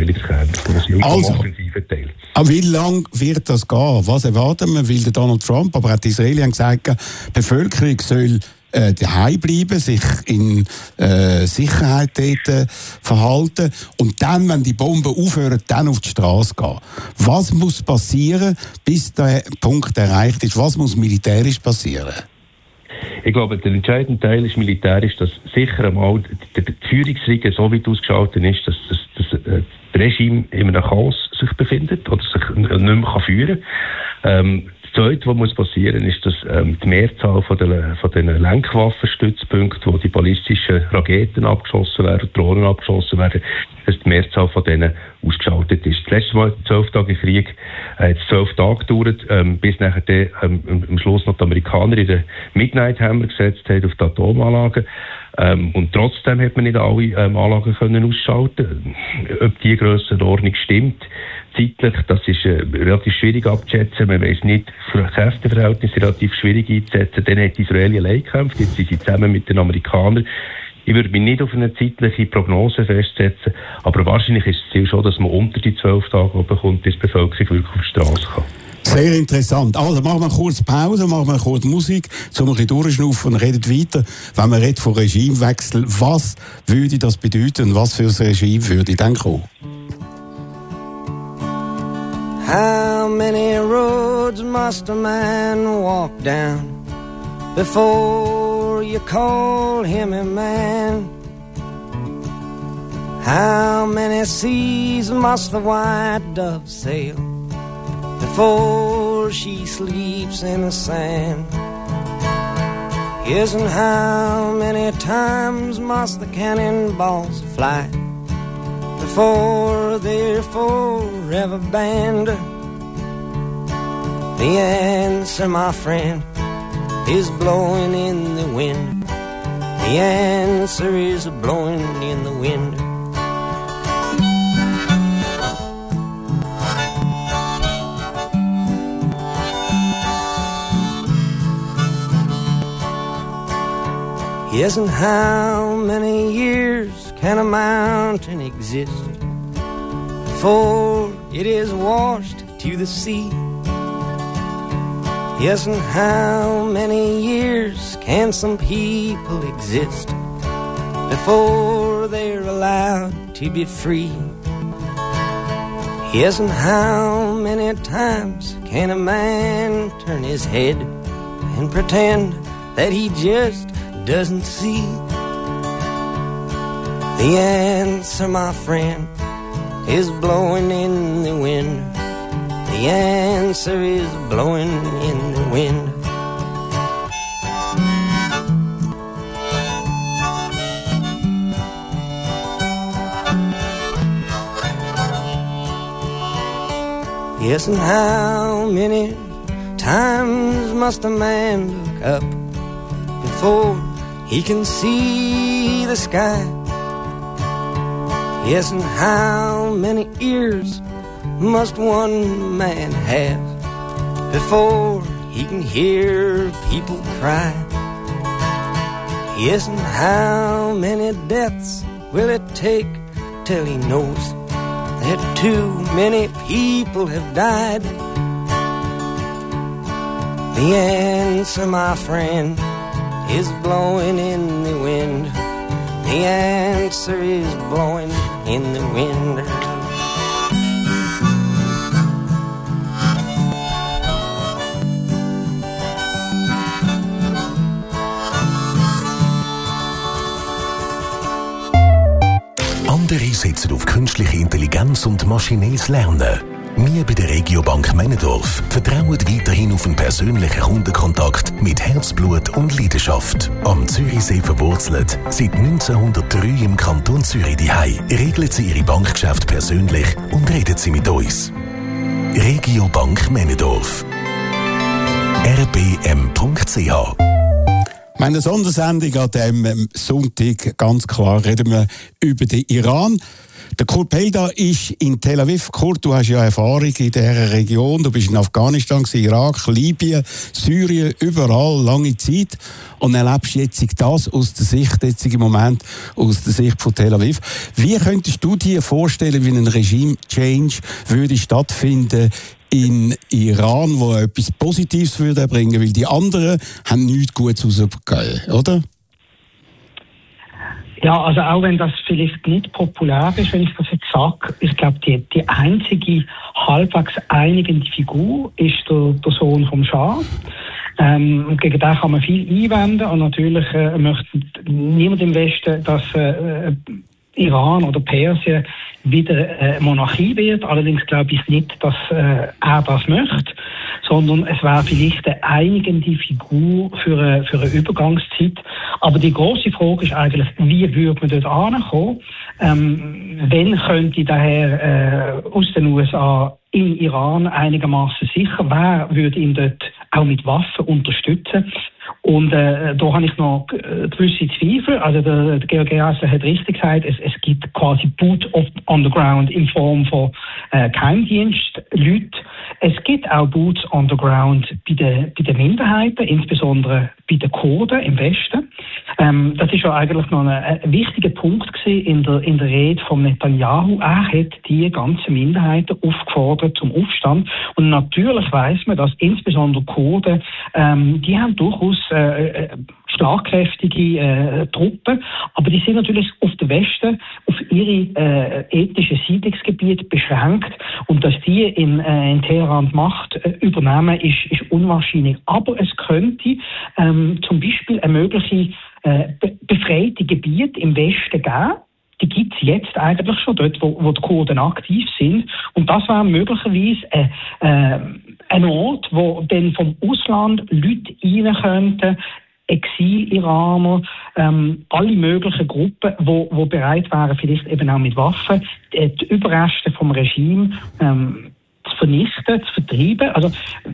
Also, aber wie lange wird das gehen? Was erwarten wir? Will der Donald Trump, aber auch die Israelis haben gesagt, die Bevölkerung soll äh, daheim bleiben, sich in äh, Sicherheit dort, äh, verhalten und dann, wenn die Bomben aufhören, dann auf die Straße gehen. Was muss passieren, bis der Punkt erreicht ist? Was muss militärisch passieren? Ich glaube, der entscheidende Teil ist militärisch, dass sicher einmal die, die Führungsriege so weit ausgeschaltet ist, dass, dass, dass äh, das Regime in einem Chaos sich befindet oder sich nicht mehr führen kann. Ähm, das Zweite, was muss passieren, ist, dass ähm, die Mehrzahl von den, von den Lenkwaffenstützpunkten, wo die ballistischen Raketen abgeschossen werden, Drohnen abgeschossen werden, dass die Mehrzahl von denen ausgeschaltet ist. Das letzte Mal, zwölf Tage Krieg, hat es zwölf Tage gedauert, ähm, bis nachher die, ähm, am Schluss noch die Amerikaner in den Midnight Hammer gesetzt haben auf die Atomanlagen. Ähm, und trotzdem hat man nicht alle ähm, Anlagen können ausschalten. Ob die Grössenordnung stimmt, zeitlich, das ist äh, relativ schwierig abzuschätzen. Man weiss nicht, für Kräfteverhältnisse relativ schwierig einzusetzen. Dann hat Israel allein gekämpft, jetzt sind sie zusammen mit den Amerikanern. Ich würde mich nicht auf eine zeitliche Prognose festsetzen, aber wahrscheinlich ist das Ziel schon, dass man unter die zwölf Tage oben kommt, bis die Bevölkerung wirklich auf die Straße kann. Sehr interessant. Also machen wir kurz Pause, machen wir kurz Musik, so ein bisschen durchschnaufen und reden weiter. Wenn man redet von Regimewechsel, was würde das bedeuten und was für ein Regime würde dann kommen? How many roads must a man walk down before you call him a man? How many seas must the white dove sail before she sleeps in the sand? Yes, and how many times must the cannonballs fly before they're forever banned? The answer, my friend, is blowing in the wind. The answer is blowing in the wind. Yes, and how many years can a mountain exist before it is washed to the sea? Yes, and how many years can some people exist before they're allowed to be free? Yes, and how many times can a man turn his head and pretend that he just doesn't see? The answer, my friend, is blowing in the wind. The answer is blowing in the wind. Yes, and how many times must a man look up before he can see the sky? Yes, and how many ears must one man have before he can hear people cry? Yes, and how many deaths will it take till he knows that too many people have died? The answer, my friend, is blowing in the wind. The answer is blowing in the wind. Andere setzen auf künstliche Intelligenz und maschinelles Lernen. Wir bei der Regiobank Männendorf vertrauen weiterhin auf einen persönlichen Kundenkontakt mit Herzblut und Leidenschaft. Am Zürichsee verwurzelt, seit neunzehnhundertdrei im Kanton Zürich daheim, regeln Sie Ihre Bankgeschäfte persönlich und reden Sie mit uns. Regiobank Männendorf. r b m punkt c h. Meine Sondersendung an diesem Sonntag, ganz klar, reden wir über den Iran. Der Kurt Pejda ist in Tel Aviv. Kurt, du hast ja Erfahrung in dieser Region. Du bist in Afghanistan, Irak, Libyen, Syrien, überall, lange Zeit. Und erlebst jetzt das aus der Sicht, jetzt im Moment, aus der Sicht von Tel Aviv. Wie könntest du dir vorstellen, wie ein Regime-Change würde stattfinden in Iran, wo etwas Positives würde bringen, weil die anderen haben nichts Gutes rausgegeben, oder? Ja, also auch wenn das vielleicht nicht populär ist, wenn ich das jetzt sage, ich glaube, die, die einzige halbwegs einigende Figur ist der, der Sohn vom Schah. Ähm, gegen den kann man viel einwenden und natürlich äh, möchte niemand im Westen, dass äh, Iran oder Persien wieder äh, Monarchie wird. Allerdings glaube ich nicht, dass äh, er das möchte, sondern es wäre vielleicht eine einigende Figur für eine, für eine Übergangszeit. Aber die grosse Frage ist eigentlich, wie würde man dort ankommen? Ähm, wenn könnte daher äh, aus den U S A in Iran einigermaßen sicher, wer würde ihn dort auch mit Waffen unterstützen? Und äh, da habe ich noch äh, gewisse Zweifel. Also der, der Georg Geasser hat richtig gesagt, es, es gibt quasi Boot on the ground in Form von äh, Geheimdienstleuten. Es gibt auch Boots on the ground bei den, bei den Minderheiten, insbesondere bei den Kurden im Westen. Ähm, das ist ja eigentlich noch ein, ein wichtiger Punkt gewesen in der, in der Rede von Netanyahu. Er hat die ganzen Minderheiten aufgefordert zum Aufstand. Und natürlich weiss man, dass insbesondere Kurden, ähm, die haben durchaus äh, schlagkräftige äh, Truppen, aber die sind natürlich auf den Westen, auf ihre äh, ethnischen Siedlungsgebiete beschränkt und dass die in, äh, in Teheran die Macht äh, übernehmen, ist, ist unwahrscheinlich. Aber es könnte ähm, zum Beispiel eine mögliche äh, be- befreite Gebiete im Westen geben. Die gibt es jetzt eigentlich schon dort, wo, wo die Kurden aktiv sind. Und das wäre möglicherweise äh, äh, ein Ort, wo dann vom Ausland Leute rein könnten, Exil-Iraner, ähm, alle möglichen Gruppen, wo, wo bereit wären, vielleicht eben auch mit Waffen, die, die Überreste vom Regime ähm, zu vernichten, zu vertreiben. Also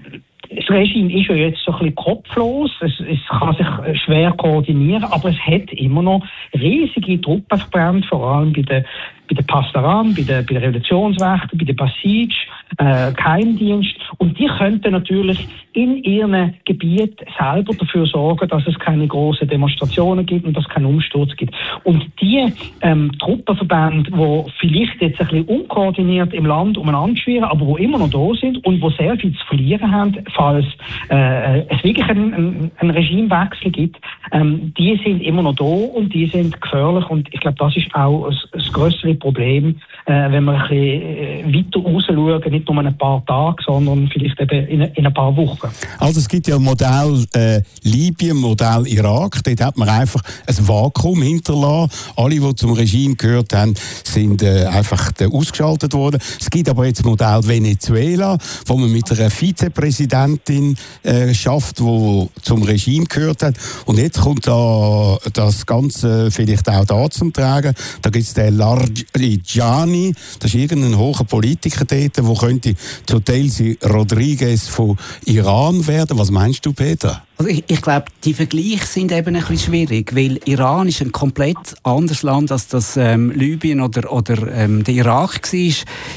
das Regime ist ja jetzt so ein bisschen kopflos, es, es kann sich schwer koordinieren, aber es hat immer noch riesige Truppenverbände, vor allem bei den, bei den Pastaran, bei den, bei den Revolutionswächtern, bei den Basij, äh, Geheimdienst. Und die könnten natürlich in ihrem Gebiet selber dafür sorgen, dass es keine grossen Demonstrationen gibt und dass es keinen Umsturz gibt. Und die ähm, Truppenverbände, die vielleicht jetzt ein bisschen unkoordiniert im Land umeinander schwirren, aber die immer noch da sind und die sehr viel zu verlieren haben, falls äh, es wirklich einen, einen, einen Regimewechsel gibt, ähm, die sind immer noch da und die sind gefährlich. Und ich glaube, das ist auch ein, ein grössere Problem, äh, wenn wir ein bisschen weiter raus schauen, nicht nur ein paar Tage, sondern vielleicht eben in, in ein paar Wochen. Also es gibt ja Modell äh, Libyen, Modell Irak, dort hat man einfach ein Vakuum hinterlassen. Alle, die zum Regime gehört haben, sind äh, einfach äh, ausgeschaltet worden. Es gibt aber jetzt Modell Venezuela, wo man mit einer Vizepräsidentin äh, schafft, die zum Regime gehört hat. Und jetzt kommt da das Ganze vielleicht auch da zum Tragen. Da gibt es den Larijani, das ist irgendein hoher Politiker dort, der könnte zu Delcy Rodriguez von Iran werden. Was meinst du, Peter? Also ich, ich glaube, die Vergleiche sind eben ein bisschen schwierig, weil Iran ist ein komplett anderes Land, als das ähm, Libyen oder, oder ähm, der Irak war.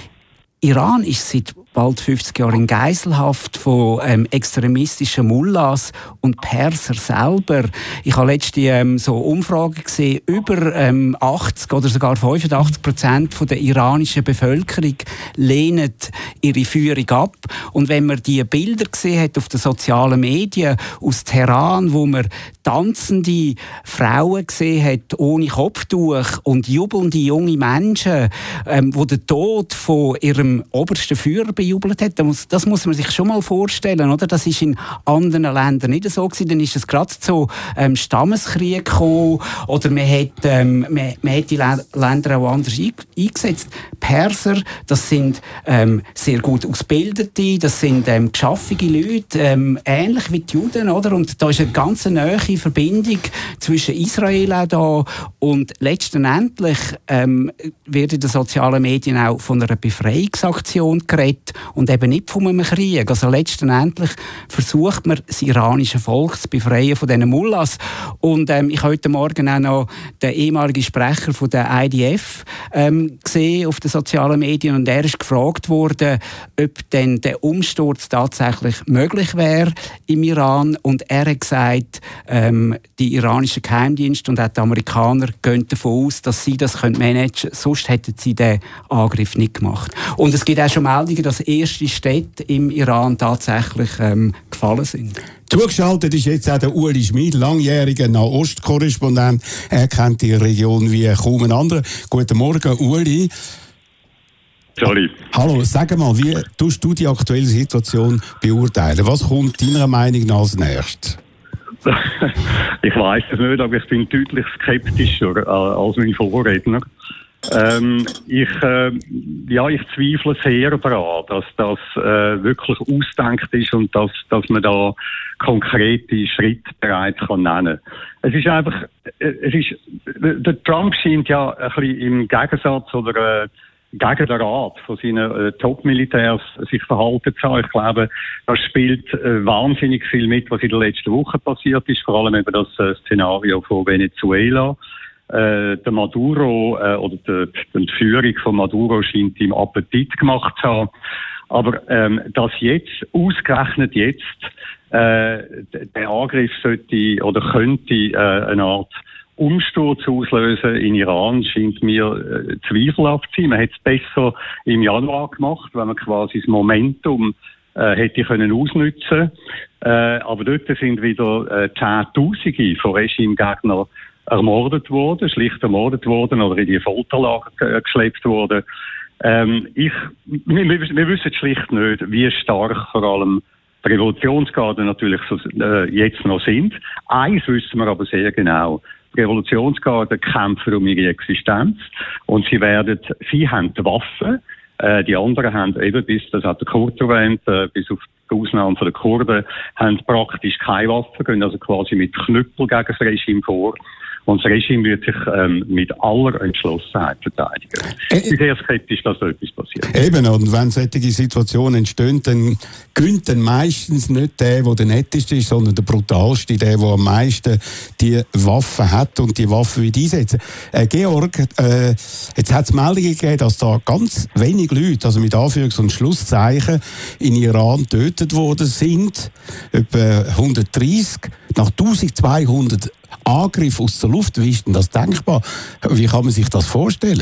Iran ist seit bald fünfzig Jahren in Geiselhaft von ähm, extremistischen Mullahs und Perser selber. Ich habe letzte ähm, so Umfragen gesehen, über ähm, achtzig oder sogar fünfundachtzig Prozent von der iranischen Bevölkerung lehnen ihre Führung ab. Und wenn man die Bilder gesehen hat auf den sozialen Medien aus Teheran, wo man tanzende Frauen gesehen hat ohne Kopftuch und jubelnde junge Menschen, ähm, wo der Tod von ihrem obersten Führer bejubelt hat. Das muss, das muss man sich schon mal vorstellen, oder? Das ist in anderen Ländern nicht so gewesen. Dann ist es gerade zu ähm, Stammeskrieg gekommen, oder man hat, ähm, man, man hat die Länder auch anders eingesetzt. Perser, das sind ähm, sehr gut ausgebildete, das sind ähm, geschaffige Leute, ähm, ähnlich wie die Juden, oder? Und da ist eine ganz nahe Verbindung zwischen Israel auch da, und letztendlich ähm, wird in den sozialen Medien auch von einer Befreiungsaktion geredet und eben nicht von einem Krieg. Also letztendlich versucht man, das iranische Volk zu befreien von diesen Mullahs. Und ähm, ich habe heute Morgen auch noch den ehemaligen Sprecher von der I D F ähm, gesehen auf den sozialen Medien, und er ist gefragt worden, ob denn der Umsturz tatsächlich möglich wäre im Iran, und er hat gesagt, ähm, die iranischen Geheimdienste und auch die Amerikaner gehen davon aus, dass sie das managen können, sonst hätten sie den Angriff nicht gemacht. Und es gibt auch schon Meldungen, dass erste Städte im Iran tatsächlich ähm, gefallen sind. Zugeschaltet ist jetzt auch der Uli Schmid, langjähriger Nahostkorrespondent. Er kennt die Region wie kaum ein anderer. Guten Morgen, Uli. Sorry. Hallo, sag mal, wie tust du die aktuelle Situation beurteilen? Was kommt deiner Meinung nach als nächstes? Ich weiss es nicht, aber ich bin deutlich skeptischer äh, als mein Vorredner. Ähm, ich, äh, ja, ich zweifle sehr daran, dass das äh, wirklich ausgedacht ist und dass, dass man da konkrete Schritte bereits kann nennen. Es ist einfach, äh, es ist, der Trump scheint ja ein bisschen im Gegensatz oder äh, gegen den Rat von seinen äh, Top-Militärs sich verhalten zu haben. Ich glaube, das spielt äh, wahnsinnig viel mit, was in der letzten Woche passiert ist, vor allem eben das äh, Szenario von Venezuela. Äh, der Maduro äh, oder die, die Führung von Maduro scheint ihm Appetit gemacht zu haben. Aber ähm, dass jetzt, ausgerechnet jetzt, äh, der Angriff sollte oder könnte äh, eine Art Umsturz auslösen in Iran, scheint mir äh, zweifelhaft zu sein. Man hätte es besser im Januar gemacht, wenn man quasi das Momentum äh, hätte können ausnutzen. Äh, aber dort sind wieder äh, Zehntausende von Regimegegnern ermordet worden, schlicht ermordet worden oder in die Folterlager äh, geschleppt worden. Ähm, ich, wir, wir wissen schlicht nicht, wie stark vor allem die Revolutionsgarden natürlich so, äh, jetzt noch sind. Eins wissen wir aber sehr genau. Die Revolutionsgarden kämpfen um ihre Existenz und sie werden, sie haben die Waffen, äh, die anderen haben eben bis, das hat der Kurt erwähnt, äh, bis auf die Ausnahme von den Kurden, haben praktisch keine Waffen, gehen also quasi mit Knüppel gegen das Regime vor. Und das Regime wird sich ähm, mit aller Entschlossenheit verteidigen. Ich bin sehr skeptisch, dass so etwas passiert. Eben, und wenn solche Situationen entstehen, dann gönnt dann meistens nicht der, der der netteste ist, sondern der brutalste, der, der am meisten die Waffen hat und die Waffen wieder einsetzen. Äh, Georg, äh, jetzt hat es Meldungen gegeben, dass da ganz wenig Leute, also mit Anführungs- und Schlusszeichen, in Iran getötet worden sind. Etwa hundertdreissig. Nach eintausendzweihundert Angriffen aus der Luft, wie ist denn das denkbar? Wie kann man sich das vorstellen?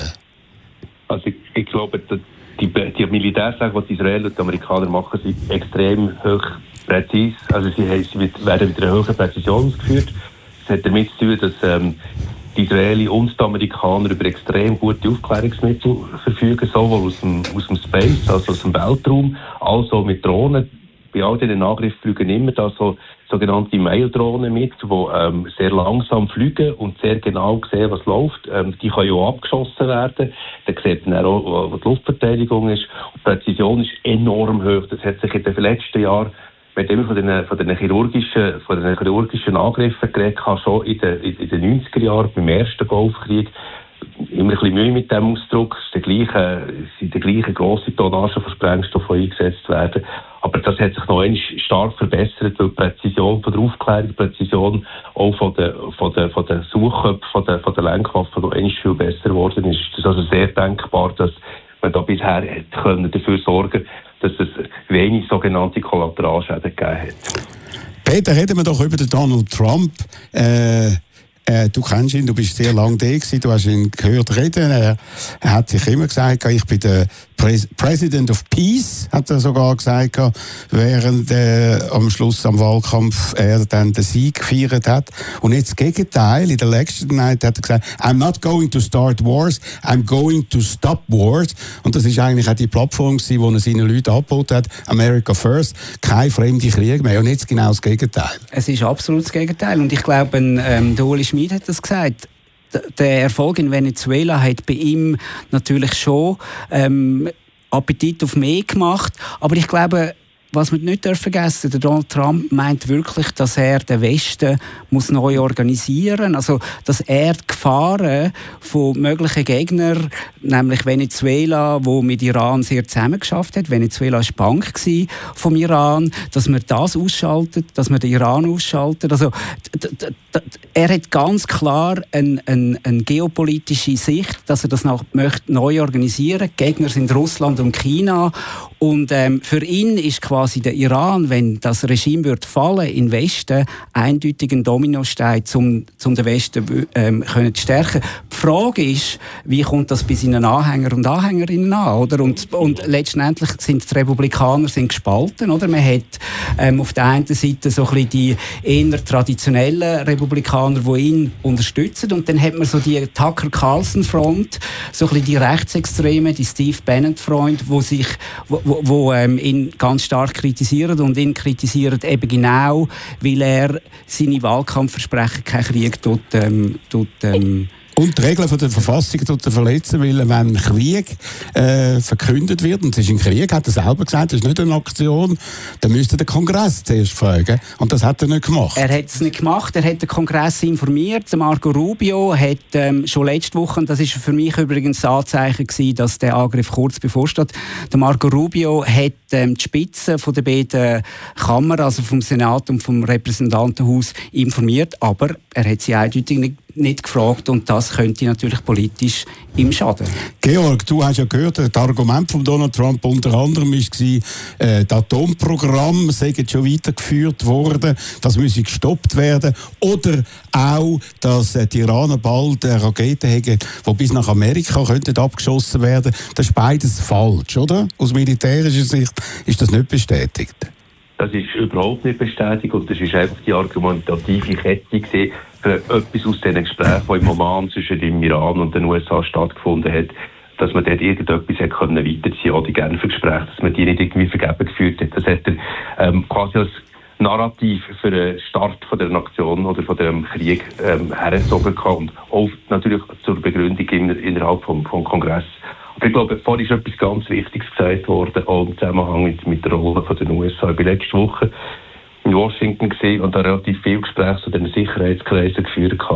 Also ich, ich glaube, die, die Militärsachen, die die Israeler und die Amerikaner machen, sind extrem hoch präzise. Also sie, haben, sie werden mit einer hohen Präzision ausgeführt. Das hat damit zu tun, dass ähm, die Israelis und die Amerikaner über extrem gute Aufklärungsmittel verfügen, sowohl aus dem, aus dem Space, also aus dem Weltraum, als auch mit Drohnen. Bei all diesen Angriffen fliegen immer da so sogenannte Maildrohnen mit, die ähm, sehr langsam fliegen und sehr genau sehen, was läuft. Ähm, die können ja auch abgeschossen werden. Dann sieht man auch, was die Luftverteidigung ist. Und die Präzision ist enorm hoch. Das hat sich in den letzten Jahren, wenn immer von den, von den chirurgischen, von den chirurgischen Angriffen geredet habe, schon in den, in den neunziger Jahren, beim ersten Golfkrieg, immer ein bisschen Mühe mit dem Ausdruck. Es sind die gleichen, die gleichen grossen Tonnagen von Sprengstoff, die eingesetzt werden. Aber das hat sich noch einmal stark verbessert, weil die Präzision von der Aufklärung, die Präzision auch von der, von der, von der Suchköpfe, von der, von der Lenkwaffen noch einmal viel besser geworden ist. Es ist also sehr denkbar, dass man da bisher hätte können dafür sorgen, dass es wenig sogenannte Kollateralschäden gegeben hat. Peter, reden wir doch über den Donald Trump. Äh Äh, du kennst ihn, du bist sehr lange da gewesen, du hast ihn gehört reden. Er, er hat sich immer gesagt, ich bin der Pres- President of Peace, hat er sogar gesagt, während äh, am Schluss am Wahlkampf er dann den Sieg gefeiert hat. Und jetzt das Gegenteil, in der Election Night hat er gesagt, I'm not going to start wars, I'm going to stop wars. Und das ist eigentlich auch die Plattform gewesen, wo er seinen Leuten angeboten hat, America First, kein fremde Krieg mehr. Und jetzt genau das Gegenteil. Es ist absolut das Gegenteil. Und ich glaube, ähm, der Ueli Schmid hat das gesagt. Der Erfolg in Venezuela hat bei ihm natürlich schon ähm, Appetit auf mehr gemacht. Aber ich glaube, was wir nicht vergessen dürfen, der Donald Trump meint wirklich, dass er den Westen muss neu organisieren muss. Also, dass er die Gefahren von möglichen Gegnern, nämlich Venezuela, wo mit Iran sehr zusammengeschafft hat, Venezuela war die Bank vom Iran, dass man das ausschaltet, dass man den Iran ausschaltet. Also, d- d- d- er hat ganz klar eine, eine, eine geopolitische Sicht, dass er das noch möchte neu organisieren möchte. Die Gegner sind Russland und China. Und ähm, für ihn ist quasi der Iran, wenn das Regime wird fallen im Westen, eindeutig ein Dominostein, um, um den Westen ähm, können zu stärken. Die Frage ist, wie kommt das bei seinen Anhängern und Anhängerinnen an? Oder? Und, und letztendlich sind die Republikaner sind gespalten. Oder? Man hat ähm, auf der einen Seite so ein bisschen die eher traditionellen Republikaner, die ihn unterstützen. Und dann hat man so die Tucker-Carlson-Front, so ein bisschen die Rechtsextremen, die Steve Bannon-Front, die sich wo, wo, wo ähm, ihn ganz stark kritisieren und ihn kritisieren eben genau, weil er seine Wahlkampfversprechen keinen Krieg tut, ähm, tut, ähm, und die Regeln von der Verfassung verletzen, weil wenn ein Krieg äh, verkündet wird, und es ist ein Krieg, hat er selber gesagt, das ist nicht eine Aktion, dann müsste der Kongress zuerst fragen. Und das hat er nicht gemacht. Er hat es nicht gemacht, er hat den Kongress informiert. Marco Rubio hat ähm, schon letzte Woche, und das ist für mich übrigens das Anzeichen gewesen, dass der Angriff kurz bevorsteht, der Marco Rubio hat ähm, die Spitze von der beiden Kammern, also vom Senat und vom Repräsentantenhaus, informiert, aber er hat sie eindeutig nicht nicht gefragt und das könnte natürlich politisch ihm schaden. Georg, du hast ja gehört, das Argument von Donald Trump unter anderem war, äh, das Atomprogramm sei jetzt schon weitergeführt worden, das müsse gestoppt werden oder auch, dass äh, die Iraner bald äh, Raketen haben, die bis nach Amerika könnten abgeschossen werden. Das ist beides falsch, oder? Aus militärischer Sicht ist das nicht bestätigt. Das ist überhaupt nicht bestätigt und das ist einfach die argumentative Kette gewesen, für etwas aus diesen Gesprächen, die im Oman zwischen dem Iran und den U S A stattgefunden hat, dass man dort irgendetwas hat können weiterziehen, auch die Genfer Gespräche, dass man die nicht irgendwie vergeben geführt hat. Das hat er ähm, quasi als Narrativ für den Start von der Aktion oder von dem Krieg ähm, hergezogen und auch natürlich zur Begründung in, innerhalb vom, vom Kongress. Aber ich glaube, vorhin ist etwas ganz Wichtiges gesagt worden, auch im Zusammenhang mit, mit der Rolle von den U S A. Ich war letzte Woche in Washington gesehen und da relativ viele Gespräche zu den Sicherheitskreisen geführt habe.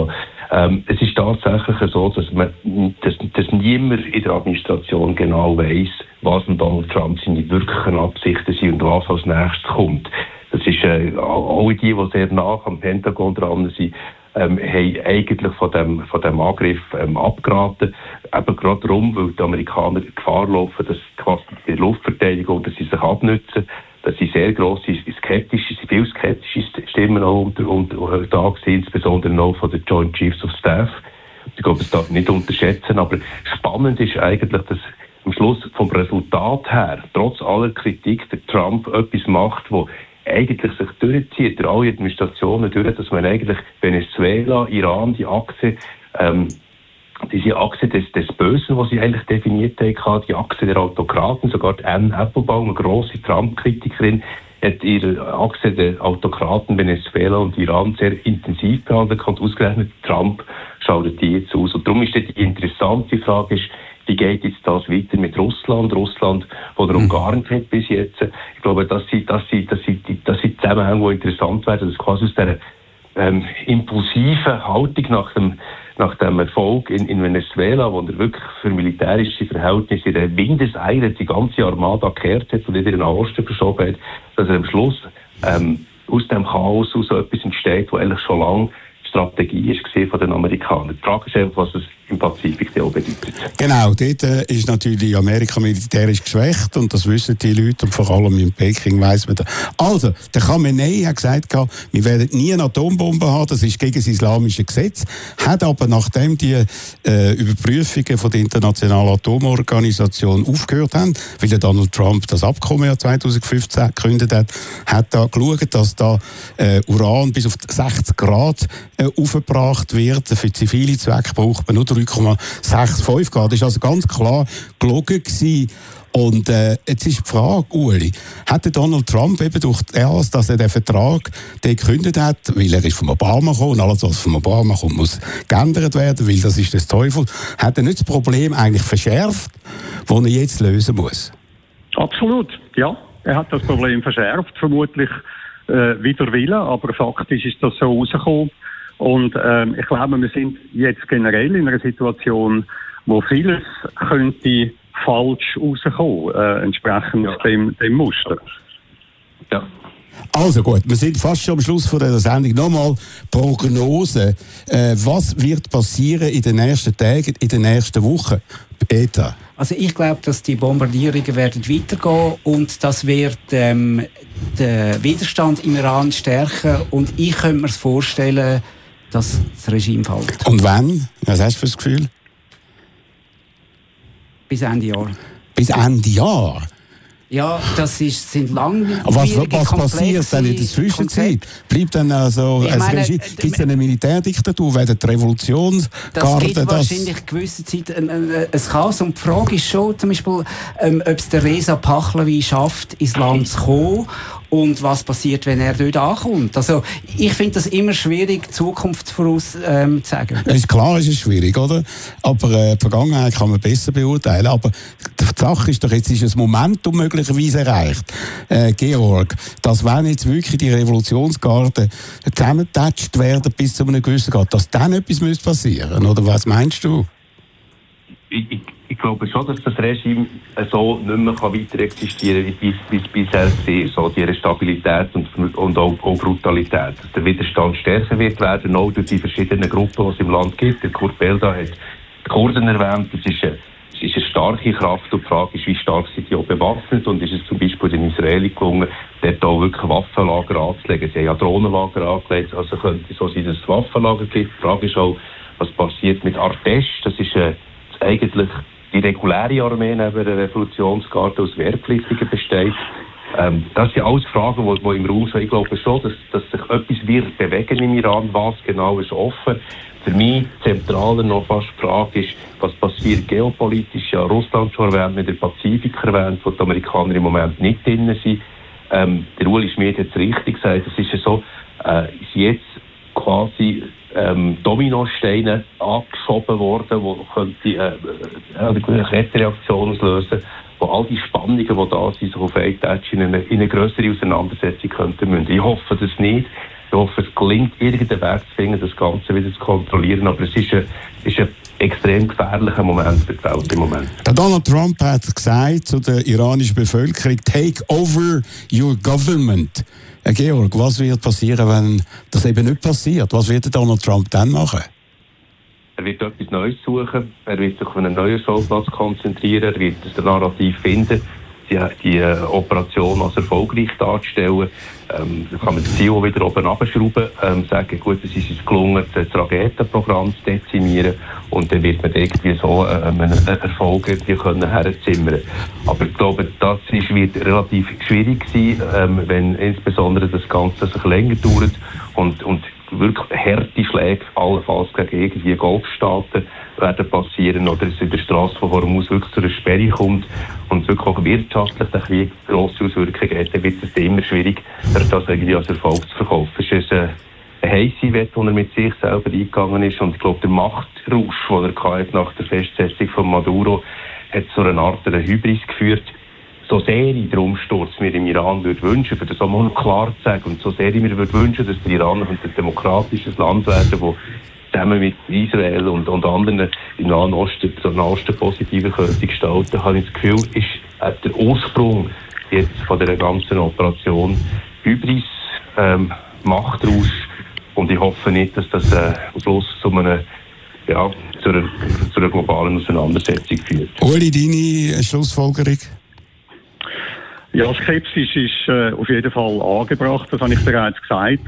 Ähm, es ist tatsächlich so, dass, man, dass, dass niemand in der Administration genau weiss, was von Donald Trump seine wirklichen Absichten sind und was als nächstes kommt. Das ist äh, alle die, die sehr nah am Pentagon dran sind, ähm, haben eigentlich von dem, von dem Angriff ähm, abgeraten. Eben gerade darum, weil die Amerikaner Gefahr laufen, dass quasi die Luftverteidigung, dass sie sich abnützen. Das sind sehr grosse, skeptische, viel skeptische Stimmen auch unter, unter da gesehen, insbesondere noch von den Joint Chiefs of Staff. Ich glaube, das darf man nicht unterschätzen, aber spannend ist eigentlich, dass am Schluss vom Resultat her, trotz aller Kritik, der Trump etwas macht, wo eigentlich sich durchzieht, durch alle Administrationen durch, dass man eigentlich Venezuela, Iran, die Achse, ähm, diese Achse des, des Bösen, die sie eigentlich definiert haben, die Achse der Autokraten, sogar die Anne Applebaum, eine grosse Trump-Kritikerin, hat ihre Achse der Autokraten Venezuela und Iran sehr intensiv behandelt und ausgerechnet Trump schaut die jetzt aus. Und darum ist die interessante Frage, ist, wie geht jetzt das weiter mit Russland? Russland, das er umgarnt hat bis jetzt. Ich glaube, dass sie, dass sie, dass sie, dass sie Zusammenhänge, die interessant werden, dass quasi aus dieser ähm, impulsiven Haltung nach dem, nach dem Erfolg in, in Venezuela, wo er wirklich für militärische Verhältnisse in der Windeseile die ganze Armada gekehrt hat und wieder in den Osten verschoben hat, dass er am Schluss ähm, aus dem Chaos aus so etwas entsteht, was eigentlich schon lange Strategie ist von den Amerikanern. Die Frage ist einfach, was es im Pazifik auch bedeutet. Genau, dort äh, ist natürlich Amerika militärisch geschwächt und das wissen die Leute und vor allem in Peking weiss man das. Also, der Khamenei hat gesagt, wir werden nie eine Atombombe haben, das ist gegen das islamische Gesetz, hat aber nachdem die äh, Überprüfungen von der Internationalen Atomorganisation aufgehört haben, weil der Donald Trump das Abkommen ja zwanzig fünfzehn gekündigt hat, hat da geschaut, dass da äh, Uran bis auf sechzig Grad äh, aufgebracht wird. Für zivile Zwecke braucht man nur drei Komma fünfundsechzig Grad. Das war also ganz klar gelogen gewesen. Und äh, jetzt ist die Frage, Uli, hat der Donald Trump eben durch das, dass er den Vertrag den gekündigt hat, weil er ist von Obama gekommen und alles, was von Obama kommt, muss geändert werden, weil das ist des Teufels, hat er nicht das Problem eigentlich verschärft, das er jetzt lösen muss? Absolut, ja. Er hat das Problem verschärft, vermutlich äh, wider Willen, aber faktisch ist das so rausgekommen. Und ähm, ich glaube, wir sind jetzt generell in einer Situation, wo vieles könnte falsch rauskommen, äh, entsprechend ja. dem, dem Muster. Ja. Also gut, wir sind fast schon am Schluss von dieser Sendung. Nochmal Prognose. Äh, was wird passieren in den nächsten Tagen, in den nächsten Wochen? Peter? Also ich glaube, dass die Bombardierungen werden weitergehen und das wird ähm, den Widerstand im Iran stärken und ich könnte mir vorstellen, dass das Regime fällt. Und wann? Was hast du für das Gefühl? Bis Ende Jahr. Bis Ende Jahr? Ja, das ist, sind lange. Aber was, was passiert dann in der Zwischenzeit? Bleibt dann also ein Regime? Gibt es eine Militärdiktatur? Werden die Revolutionsgarden? Das gibt wahrscheinlich eine gewisse Zeit ein, ein, ein Chaos. Und die Frage ist schon, zum Beispiel, ähm, ob es der Reza Pahlavi schafft, ins Land zu kommen. Und was passiert, wenn er dort ankommt? Also, ich finde das immer schwierig, die Zukunft voraus ähm, zu sagen. Es ist klar, es ist schwierig, oder? Aber äh, die Vergangenheit kann man besser beurteilen. Aber die Sache ist doch, jetzt ist ein Momentum möglicherweise erreicht, äh, Georg, dass wenn jetzt wirklich die Revolutionsgarden zusammengetatscht werden bis zu einem gewissen Grad, dass dann etwas passieren müsste, oder was meinst du? Ich, ich, ich glaube schon, dass das Regime so nicht mehr weiter existieren kann, wie es bisher war. So die Stabilität und, und auch, auch Brutalität. Dass der Widerstand stärker wird werden, auch durch die verschiedenen Gruppen, die es im Land gibt. Der Kurt Belda hat die Kurden erwähnt. Das ist eine, das ist eine starke Kraft. Und die Frage ist, wie stark sind die auch bewaffnet? Und ist es zum Beispiel den Israelis gelungen, dort auch wirklich Waffenlager anzulegen? Sie haben ja Drohnenlager angelegt. Also könnte es so sein, dass es Waffenlager gibt. Die Frage ist auch, was passiert mit Artesch? Das ist eine eigentlich die reguläre Armee neben der Revolutionsgarde aus Wehrpflichtigen besteht. Ähm, das sind alles Fragen, die, die im Raum sind. Ich glaube schon, dass, dass sich etwas wird bewegen im Iran. Was genau ist offen? Für mich zentraler noch fast die Frage ist, was passiert geopolitisch? Ja, Russland schon erwähnt, mit der Pazifik erwähnt, wo die Amerikaner im Moment nicht drin sind. Ähm, der Ueli Schmid hat es richtig gesagt, es ist ja so, äh, ist jetzt quasi ähm, Dominosteine angeschoben worden, die könnte äh, eine Kettenreaktion auslösen, wo all die Spannungen, die da sind, sich auf einen Touch in eine, in eine grössere Auseinandersetzung könnten müssen. Ich hoffe das nicht. Ich hoffe, es gelingt, irgendeinen Weg zu finden, das Ganze wieder zu kontrollieren. Aber es ist ein, ist ein extrem gefährlicher Moment für die Welt im Moment. Der Donald Trump hat gesagt zu der iranischen Bevölkerung, take over your government. Herr Georg, was wird passieren, wenn das eben nicht passiert? Was wird Donald Trump dann machen? Er wird etwas Neues suchen, er wird sich auf einen neuen Schauplatz konzentrieren, er wird das Narrativ finden, die, die äh, Operation als erfolgreich darzustellen. Ähm, da kann man das Ziel wieder oben abschrauben, ähm, sagen, gut, es ist uns gelungen, das Raketenprogramm zu dezimieren und dann wird man irgendwie so äh, einen Erfolg irgendwie können herzimmern. Aber ich glaube, das ist, wird relativ schwierig sein, ähm, wenn insbesondere das Ganze sich länger dauert und, und wirklich harte Schläge allenfalls gegen irgendwie Golfstaaten werden passieren oder es in der Straße von Hormuz wirklich zu einer Sperre kommt und wirklich auch wirtschaftlich der Krieg grosse Auswirkungen hat, dann wird es immer schwierig, das irgendwie als Erfolg zu verkaufen. Es ist eine, eine heisse Wette, die er mit sich selber eingegangen ist und ich glaube, der Machtrausch, den er hatte nach der Festsetzung von Maduro, hat zu einer Art einer Hybris geführt. So sehr ich den Umsturz mir im Iran würde wünschen, für das auch mal klar zu sagen, und so sehr ich mir würde wünschen, dass der Iran ein demokratisches Land werden, das zusammen mit Israel und, und anderen im Nahen Osten, im Nahen Osten positiver könnte gestalten, habe ich das Gefühl, ist äh, der Ursprung jetzt von dieser ganzen Operation Hybris, ähm, Machtrausch, und ich hoffe nicht, dass das äh, am Schluss zu einer, ja, zu einer, zu einer globalen Auseinandersetzung führt. Uli, deine Schlussfolgerung? Ja, Skepsis ist äh, auf jeden Fall angebracht, das habe ich bereits gesagt.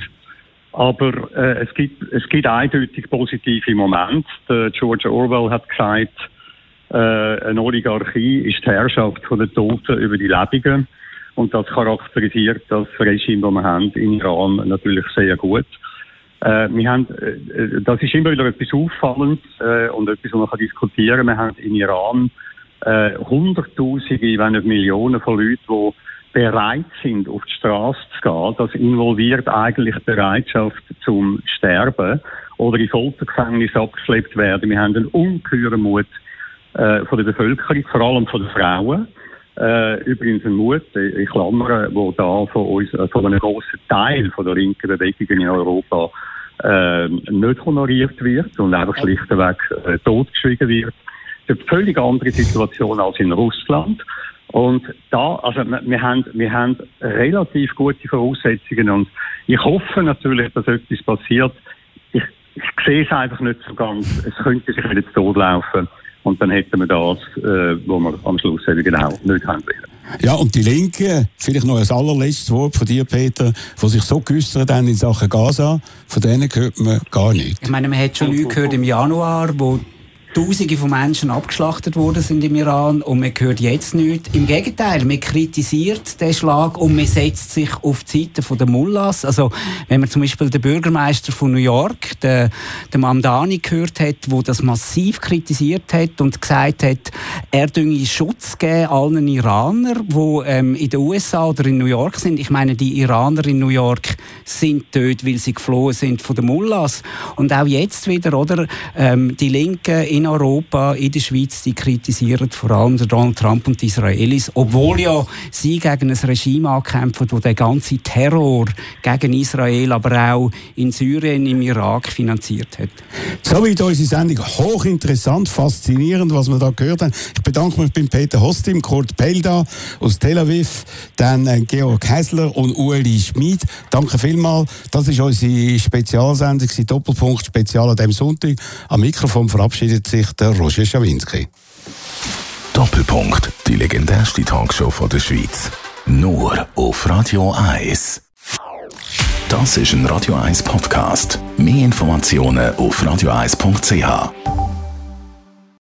Aber äh, es gibt es gibt eindeutig positive Momente. Der George Orwell hat gesagt, äh, eine Oligarchie ist die Herrschaft von den Toten über die Lebenden. Und das charakterisiert das Regime, das wir haben in Iran, natürlich sehr gut. Äh, wir haben, äh, das ist immer wieder etwas Auffallendes äh, und etwas, was man kann diskutieren kann. Wir haben in Iran äh, Hunderttausende, wenn nicht Millionen von Leuten, die bereit sind, auf die Straße zu gehen. Das involviert eigentlich die Bereitschaft zum Sterben oder in Foltergefängnis abgeschleppt werden. Wir haben einen ungeheuren Mut äh, von der Bevölkerung, vor allem von den Frauen. Äh, übrigens ein Mut, in Klammern, wo da von uns, äh, von einem grossen Teil von der linken Bewegung in Europa äh, nicht honoriert wird und einfach schlichtweg äh, totgeschwiegen wird. Das ist eine völlig andere Situation als in Russland. Und da, also wir haben, wir haben relativ gute Voraussetzungen und ich hoffe natürlich, dass etwas passiert. Ich, ich sehe es einfach nicht so ganz. Es könnte sich wieder zu Tod laufen und dann hätten wir das, äh, was wir am Schluss eben genau nicht haben wollen. Ja, und die Linken, vielleicht noch ein allerletztes Wort von dir, Peter, die sich so geäussert haben in Sachen Gaza, von denen hört man gar nichts. Ich meine, man hat schon nichts gehört im Januar, wo Tausende von Menschen abgeschlachtet worden sind im Iran und man hört jetzt nichts. Im Gegenteil, man kritisiert den Schlag und man setzt sich auf die Seite der Mullahs. Also, wenn man zum Beispiel den Bürgermeister von New York, den, den Mamdani, gehört hat, der das massiv kritisiert hat und gesagt hat, er dürfe Schutz geben allen Iranern, die ähm, in den U S A oder in New York sind. Ich meine, die Iraner in New York sind dort, weil sie geflohen sind von den Mullahs. Und auch jetzt wieder, oder, ähm, die Linken in In Europa, in der Schweiz, die kritisieren vor allem Donald Trump und die Israelis, obwohl ja sie gegen ein Regime ankämpfen, das den ganzen Terror gegen Israel, aber auch in Syrien, im Irak finanziert hat. Soweit unsere Sendung. Hochinteressant, faszinierend, was wir da gehört haben. Ich bedanke mich beim Peter Hostim, Kurt Pelda aus Tel Aviv, dann Georg Häsler und Ueli Schmid. Danke vielmals. Das ist unsere Spezialsendung, Doppelpunkt Spezial an diesem Sonntag. Am Mikrofon verabschiedet sich der Roger Schawinski. Doppelpunkt, die legendärste Talkshow von der Schweiz. Nur auf Radio eins. Das ist ein Radio eins Podcast. Mehr Informationen auf radio eins punkt c h.